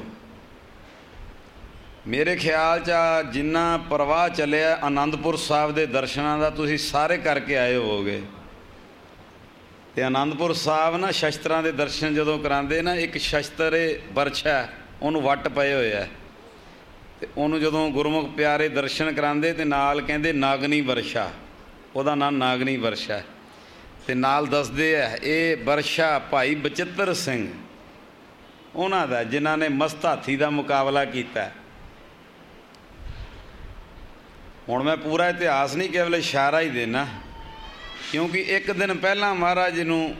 S1: मेरे ख्याल च जिन्ना प्रवाह चलिया आनंदपुर साहिब दे दर्शनां दा तुसीं सारे करके आए होवोगे। ते आनंदपुर साहिब ना शस्त्रां दे दर्शन जदों करांदे ना एक शस्त्र बरछा उहनूं वट पए होए आ ते उहनूं जदों गुरमुख प्यारे दर्शन करांदे ते नाल कहंदे नागनी वर्षा ਉਹਦਾ नाम नागनी वर्षा ते नाल दसदे है ये वर्षा भाई बचित्र सिंह उन्हां दा जिन्हां ने मस्त हाथी का मुकाबला किया। ਹੁਣ ਮੈਂ ਪੂਰਾ ਇਤਿਹਾਸ ਨਹੀਂ, ਕੇਵਲ ਇਸ਼ਾਰਾ ਹੀ ਦੇਣਾ, ਕਿਉਂਕਿ ਇੱਕ ਦਿਨ ਪਹਿਲਾਂ ਮਹਾਰਾਜ ਜੀ ਨੂੰ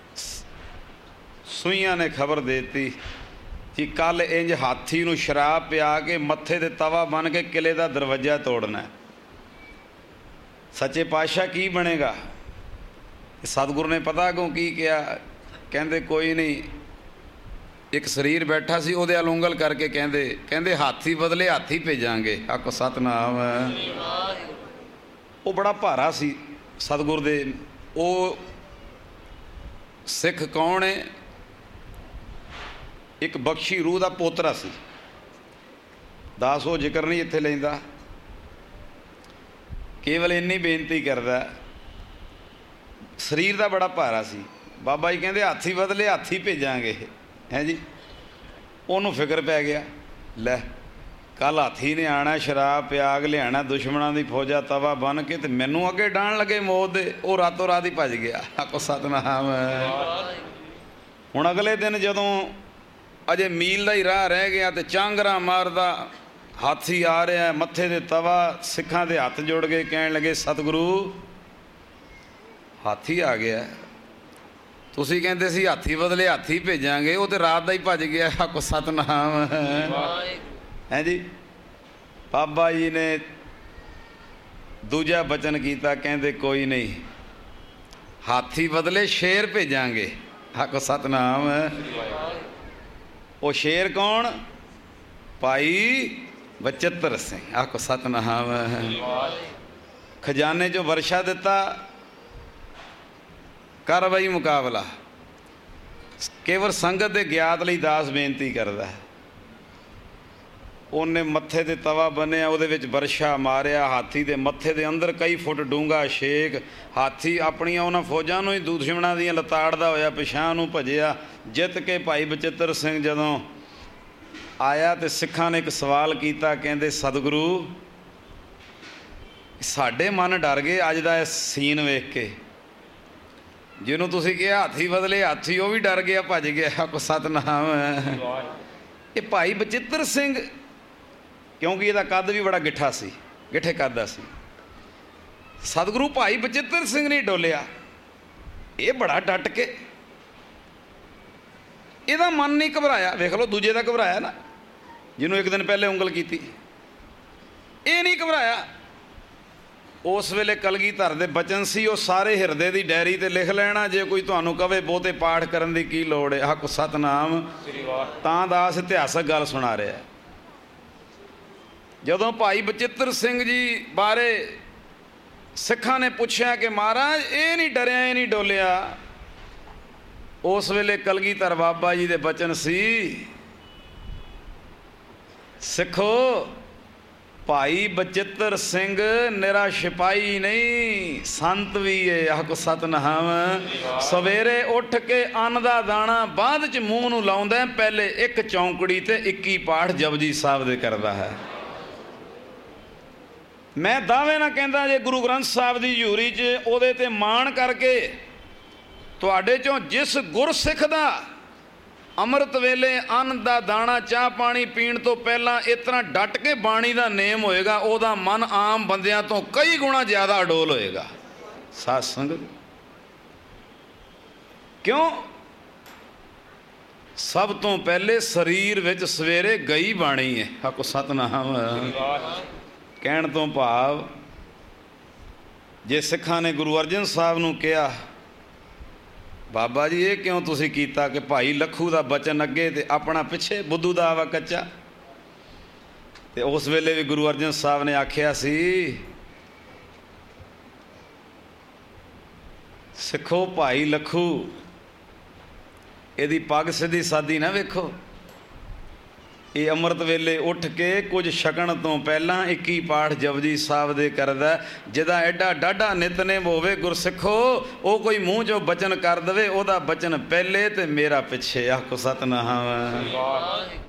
S1: ਸੂਈਆਂ ਨੇ ਖਬਰ ਦੇ ਦਿੱਤੀ ਕਿ ਕੱਲ ਇੰਜ ਹਾਥੀ ਨੂੰ ਸ਼ਰਾਬ ਪਿਆ ਕੇ ਮੱਥੇ 'ਤੇ ਤਵਾ ਬੰਨ੍ਹ ਕੇ ਕਿਲੇ ਦਾ ਦਰਵਾਜ਼ਾ ਤੋੜਨਾ। ਸੱਚੇ ਪਾਤਸ਼ਾਹ ਕੀ ਬਣੇਗਾ? ਸਤਿਗੁਰੂ ਨੇ ਪਤਾ ਅੱਗੋਂ ਕੀ ਕਿਹਾ? ਕਹਿੰਦੇ ਕੋਈ ਨਹੀਂ, ਇੱਕ ਸਰੀਰ ਬੈਠਾ ਸੀ, ਉਹਦੇ ਵੱਲ ਉਂਗਲ ਕਰਕੇ ਕਹਿੰਦੇ ਕਹਿੰਦੇ ਹਾਥੀ ਬਦਲੇ ਹਾਥੀ ਭੇਜਾਂਗੇ। ਆਖੋ ਸਤਿਨਾਮ। ਉਹ ਬੜਾ ਭਾਰਾ ਸੀ ਸਤਿਗੁਰ ਦੇ। ਉਹ ਸਿੱਖ ਕੌਣ ਹੈ? ਇੱਕ ਬਖਸ਼ੀ ਰੂਹ ਦਾ ਪੋਤਰਾ ਸੀ। ਦਾਸ ਉਹ ਜ਼ਿਕਰ ਨਹੀਂ ਇੱਥੇ ਲੈਂਦਾ, ਕੇਵਲ ਇੰਨੀ ਬੇਨਤੀ ਕਰਦਾ, ਸਰੀਰ ਦਾ ਬੜਾ ਭਾਰਾ ਸੀ। ਬਾਬਾ ਜੀ ਕਹਿੰਦੇ ਹਾਥੀ ਬਦਲੇ ਹਾਥੀ ਭੇਜਾਂਗੇ, ਹੈ ਜੀ। ਉਹਨੂੰ ਫਿਕਰ ਪੈ ਗਿਆ, ਲੈ ਕੱਲ ਹਾਥੀ ਨੇ ਆਉਣਾ, ਸ਼ਰਾਬ ਪਿਆ ਕੇ ਲਿਆਣਾ, ਦੁਸ਼ਮਣਾਂ ਦੀ ਫੌਜਾਂ ਤਵਾ ਬੰਨ੍ਹ ਕੇ, ਤੇ ਮੈਨੂੰ ਅੱਗੇ ਡਾਣ ਲੱਗੇ ਮੌਤ ਦੇ। ਉਹ ਰਾਤੋਂ ਰਾਤ ਹੀ ਭੱਜ ਗਿਆ। ਆਖੋ ਸਤਿਨਾਮ। ਹੁਣ ਅਗਲੇ ਦਿਨ ਜਦੋਂ ਅਜੇ ਮੀਲ ਦਾ ਹੀ ਰਾਹ ਰਹਿ ਗਿਆ ਤੇ ਚਾਂਗਰਾ ਮਾਰਦਾ ਹਾਥੀ ਆ ਰਿਹਾ, ਮੱਥੇ 'ਤੇ ਤਵਾ, ਸਿੱਖਾਂ ਦੇ ਹੱਥ ਜੁੜ ਗਏ, ਕਹਿਣ ਲੱਗੇ ਸਤਿਗੁਰੂ ਹਾਥੀ ਆ ਗਿਆ, ਤੁਸੀਂ ਕਹਿੰਦੇ ਸੀ ਹਾਥੀ ਬਦਲੇ ਹਾਥੀ ਭੇਜਾਂਗੇ, ਉਹ ਤੇ ਰਾਤ ਦਾ ਹੀ ਭੱਜ ਗਿਆ। ਆਖੋ ਸਤਿਨਾਮ। ਹੈ ਜੀ। ਬਾਬਾ ਜੀ ਨੇ ਦੂਜਾ ਬਚਨ ਕੀਤਾ, ਕਹਿੰਦੇ ਕੋਈ ਨਹੀਂ, ਹਾਥੀ ਬਦਲੇ ਸ਼ੇਰ ਭੇਜਾਂਗੇ। ਆਖੋ ਸਤਿਨਾਮ। ਉਹ ਸ਼ੇਰ ਕੌਣ? ਭਾਈ ਬਚਿੱਤਰ ਸਿੰਘ। ਆਖੋ ਸਤਿਨਾਮ। ਖਜ਼ਾਨੇ 'ਚੋਂ ਵਰਸ਼ਾ ਦਿੱਤਾ, ਕਰ ਬਈ ਮੁਕਾਬਲਾ। ਕੇਵਲ ਸੰਗਤ ਦੇ ਗਿਆਤ ਲਈ ਦਾਸ ਬੇਨਤੀ ਕਰਦਾ ਹੈ। ਉਹਨੇ ਮੱਥੇ 'ਤੇ ਤਵਾ ਬੰਨਿਆ, ਉਹਦੇ ਵਿੱਚ ਵਰਸ਼ਾ ਮਾਰਿਆ, ਹਾਥੀ ਦੇ ਮੱਥੇ ਦੇ ਅੰਦਰ ਕਈ ਫੁੱਟ ਡੂੰਘਾ ਛੇਕ। ਹਾਥੀ ਆਪਣੀਆਂ ਉਹਨਾਂ ਫੌਜਾਂ ਨੂੰ ਹੀ ਦੁਸ਼ਮਣਾਂ ਦੀਆਂ ਲਤਾੜਦਾ ਹੋਇਆ ਪਿਛਾਂਹ ਨੂੰ ਭੱਜਿਆ। ਜਿੱਤ ਕੇ ਭਾਈ ਬਚਿੱਤਰ ਸਿੰਘ ਜਦੋਂ ਆਇਆ ਤੇ ਸਿੱਖਾਂ ਨੇ ਇੱਕ ਸਵਾਲ ਕੀਤਾ, ਕਹਿੰਦੇ ਸਤਿਗੁਰੂ ਸਾਡੇ ਮਨ ਡਰ ਗਏ ਅੱਜ ਦਾ ਇਹ ਸੀਨ ਵੇਖ ਕੇ, ਜਿਹਨੂੰ ਤੁਸੀਂ ਕਿਹਾ ਹਾਥੀ ਬਦਲੇ ਹਾਥੀ, ਉਹ ਵੀ ਡਰ ਗਿਆ, ਭੱਜ ਗਿਆ। ਆਖੋ ਸਤਿਨਾਮ। ਇਹ ਭਾਈ ਬਚਿੱਤਰ ਸਿੰਘ, ਕਿਉਂਕਿ ਇਹਦਾ ਕੱਦ ਵੀ ਬੜਾ ਗਿੱਠਾ ਸੀ, ਗਿੱਠੇ ਕੱਦ ਦਾ ਸੀ। ਸਤਿਗੁਰੂ ਭਾਈ ਬਚਿੱਤਰ ਸਿੰਘ ਨਹੀਂ ਡੋਲਿਆ, ਇਹ ਬੜਾ ਡਟ ਕੇ, ਇਹਦਾ ਮਨ ਨਹੀਂ ਘਬਰਾਇਆ। ਵੇਖ ਲਓ, ਦੂਜੇ ਦਾ ਘਬਰਾਇਆ ਨਾ, ਜਿਹਨੂੰ ਇੱਕ ਦਿਨ ਪਹਿਲੇ ਉਂਗਲ ਕੀਤੀ, ਇਹ ਨਹੀਂ ਘਬਰਾਇਆ। ਉਸ ਵੇਲੇ ਕਲਗੀਧਰ ਦੇ ਬਚਨ ਸੀ, ਉਹ ਸਾਰੇ ਹਿਰਦੇ ਦੀ ਡਾਇਰੀ 'ਤੇ ਲਿਖ ਲੈਣਾ। ਜੇ ਕੋਈ ਤੁਹਾਨੂੰ ਕਵੇ ਬਹੁਤੇ ਪਾਠ ਕਰਨ ਦੀ ਕੀ ਲੋੜ ਹੈ। ਆਖੋ ਸਤਿਨਾਮ। ਤਾਂ ਦਾਸ ਇਤਿਹਾਸਕ ਗੱਲ ਸੁਣਾ ਰਿਹਾ। ਜਦੋਂ ਭਾਈ ਬਚਿੱਤਰ ਸਿੰਘ ਜੀ ਬਾਰੇ ਸਿੱਖਾਂ ਨੇ ਪੁੱਛਿਆ ਕਿ ਮਹਾਰਾਜ ਇਹ ਨਹੀਂ ਡਰਿਆ, ਇਹ ਨਹੀਂ ਡੋਲਿਆ, ਉਸ ਵੇਲੇ ਕਲਗੀਧਰ ਬਾਬਾ ਜੀ ਦੇ ਬਚਨ ਸੀ, ਸਿੱਖੋ ਭਾਈ ਬਚਿੱਤਰ ਸਿੰਘ ਨਿਰਾ ਸਿਪਾਹੀ ਨਹੀਂ, ਸੰਤ ਵੀ ਏ। ਆਖੋ ਸਤਿਨਾਮ। ਸਵੇਰੇ ਉੱਠ ਕੇ ਅੰਨ ਦਾ ਦਾਣਾ ਬਾਅਦ 'ਚ ਮੂੰਹ ਨੂੰ ਲਾਉਂਦਾ, ਪਹਿਲੇ ਇੱਕ ਚੌਂਕੜੀ ਤੇ ਇੱਕੀ ਪਾਠ ਜਪਜੀ ਸਾਹਿਬ ਦੇ ਕਰਦਾ ਹੈ। ਮੈਂ ਦਾਅਵੇ ਨਾਲ ਕਹਿੰਦਾ, ਜੇ ਗੁਰੂ ਗ੍ਰੰਥ ਸਾਹਿਬ ਦੀ ਹਜ਼ੂਰੀ 'ਚ ਉਹਦੇ 'ਤੇ ਮਾਣ ਕਰਕੇ ਤੁਹਾਡੇ 'ਚੋਂ ਜਿਸ ਗੁਰਸਿੱਖ ਦਾ ਅੰਮ੍ਰਿਤ ਵੇਲੇ ਅੰਨ ਦਾ ਦਾਣਾ ਚਾਹ ਪਾਣੀ ਪੀਣ ਤੋਂ ਪਹਿਲਾਂ ਇਸ ਤਰ੍ਹਾਂ ਡਟ ਕੇ ਬਾਣੀ ਦਾ ਨੇਮ ਹੋਏਗਾ, ਉਹਦਾ ਮਨ ਆਮ ਬੰਦਿਆਂ ਤੋਂ ਕਈ ਗੁਣਾ ਜ਼ਿਆਦਾ ਅਡੋਲ ਹੋਏਗਾ। ਸਾਧ ਸੰਗਤ, ਕਿਉਂ? ਸਭ ਤੋਂ ਪਹਿਲੇ ਸਰੀਰ ਵਿੱਚ ਸਵੇਰੇ ਗਈ ਬਾਣੀ ਹੈ। ਆਖੋ ਸਤਿਨਾਮ। ਕਹਿਣ ਤੋਂ ਭਾਵ, ਜੇ ਸਿੱਖਾਂ ਨੇ ਗੁਰੂ ਅਰਜਨ ਸਾਹਿਬ ਨੂੰ ਕਿਹਾ, ਬਾਬਾ ਜੀ ਇਹ ਕਿਉਂ ਤੁਸੀਂ ਕੀਤਾ ਕਿ ਭਾਈ ਲੱਖੂ ਦਾ ਬਚਨ ਅੱਗੇ ਤੇ ਆਪਣਾ ਪਿੱਛੇ, ਬੁੱਧੂ ਦਾ ਆਵਾ ਕੱਚਾ। ਤੇ ਉਸ ਵੇਲੇ ਵੀ ਗੁਰੂ ਅਰਜਨ ਸਾਹਿਬ ਨੇ ਆਖਿਆ ਸੀ, ਸਿੱਖੋ ਭਾਈ ਲੱਖੂ ਇਹਦੀ ਪੱਗ ਸਿੱਧੀ ਸਾਦੀ ਨਾ ਵੇਖੋ, ਇਹ ਅੰਮ੍ਰਿਤ ਵੇਲੇ ਉੱਠ ਕੇ ਕੁਝ ਛਕਣ ਤੋਂ ਪਹਿਲਾਂ ਇੱਕੀ ਪਾਠ ਜਪਜੀ ਸਾਹਿਬ ਦੇ ਕਰਦਾ। ਜਿਹਦਾ ਐਡਾ ਡਾਢਾ ਨਿਤਨੇਮ ਹੋਵੇ ਗੁਰਸਿੱਖੋ, ਉਹ ਕੋਈ ਮੂੰਹ 'ਚੋਂ ਬਚਨ ਕਰ ਦੇਵੇ, ਉਹਦਾ ਬਚਨ ਪਹਿਲੇ ਤੇ ਮੇਰਾ ਪਿੱਛੇ। ਆਖੋ ਸਤਿਨਾਮ।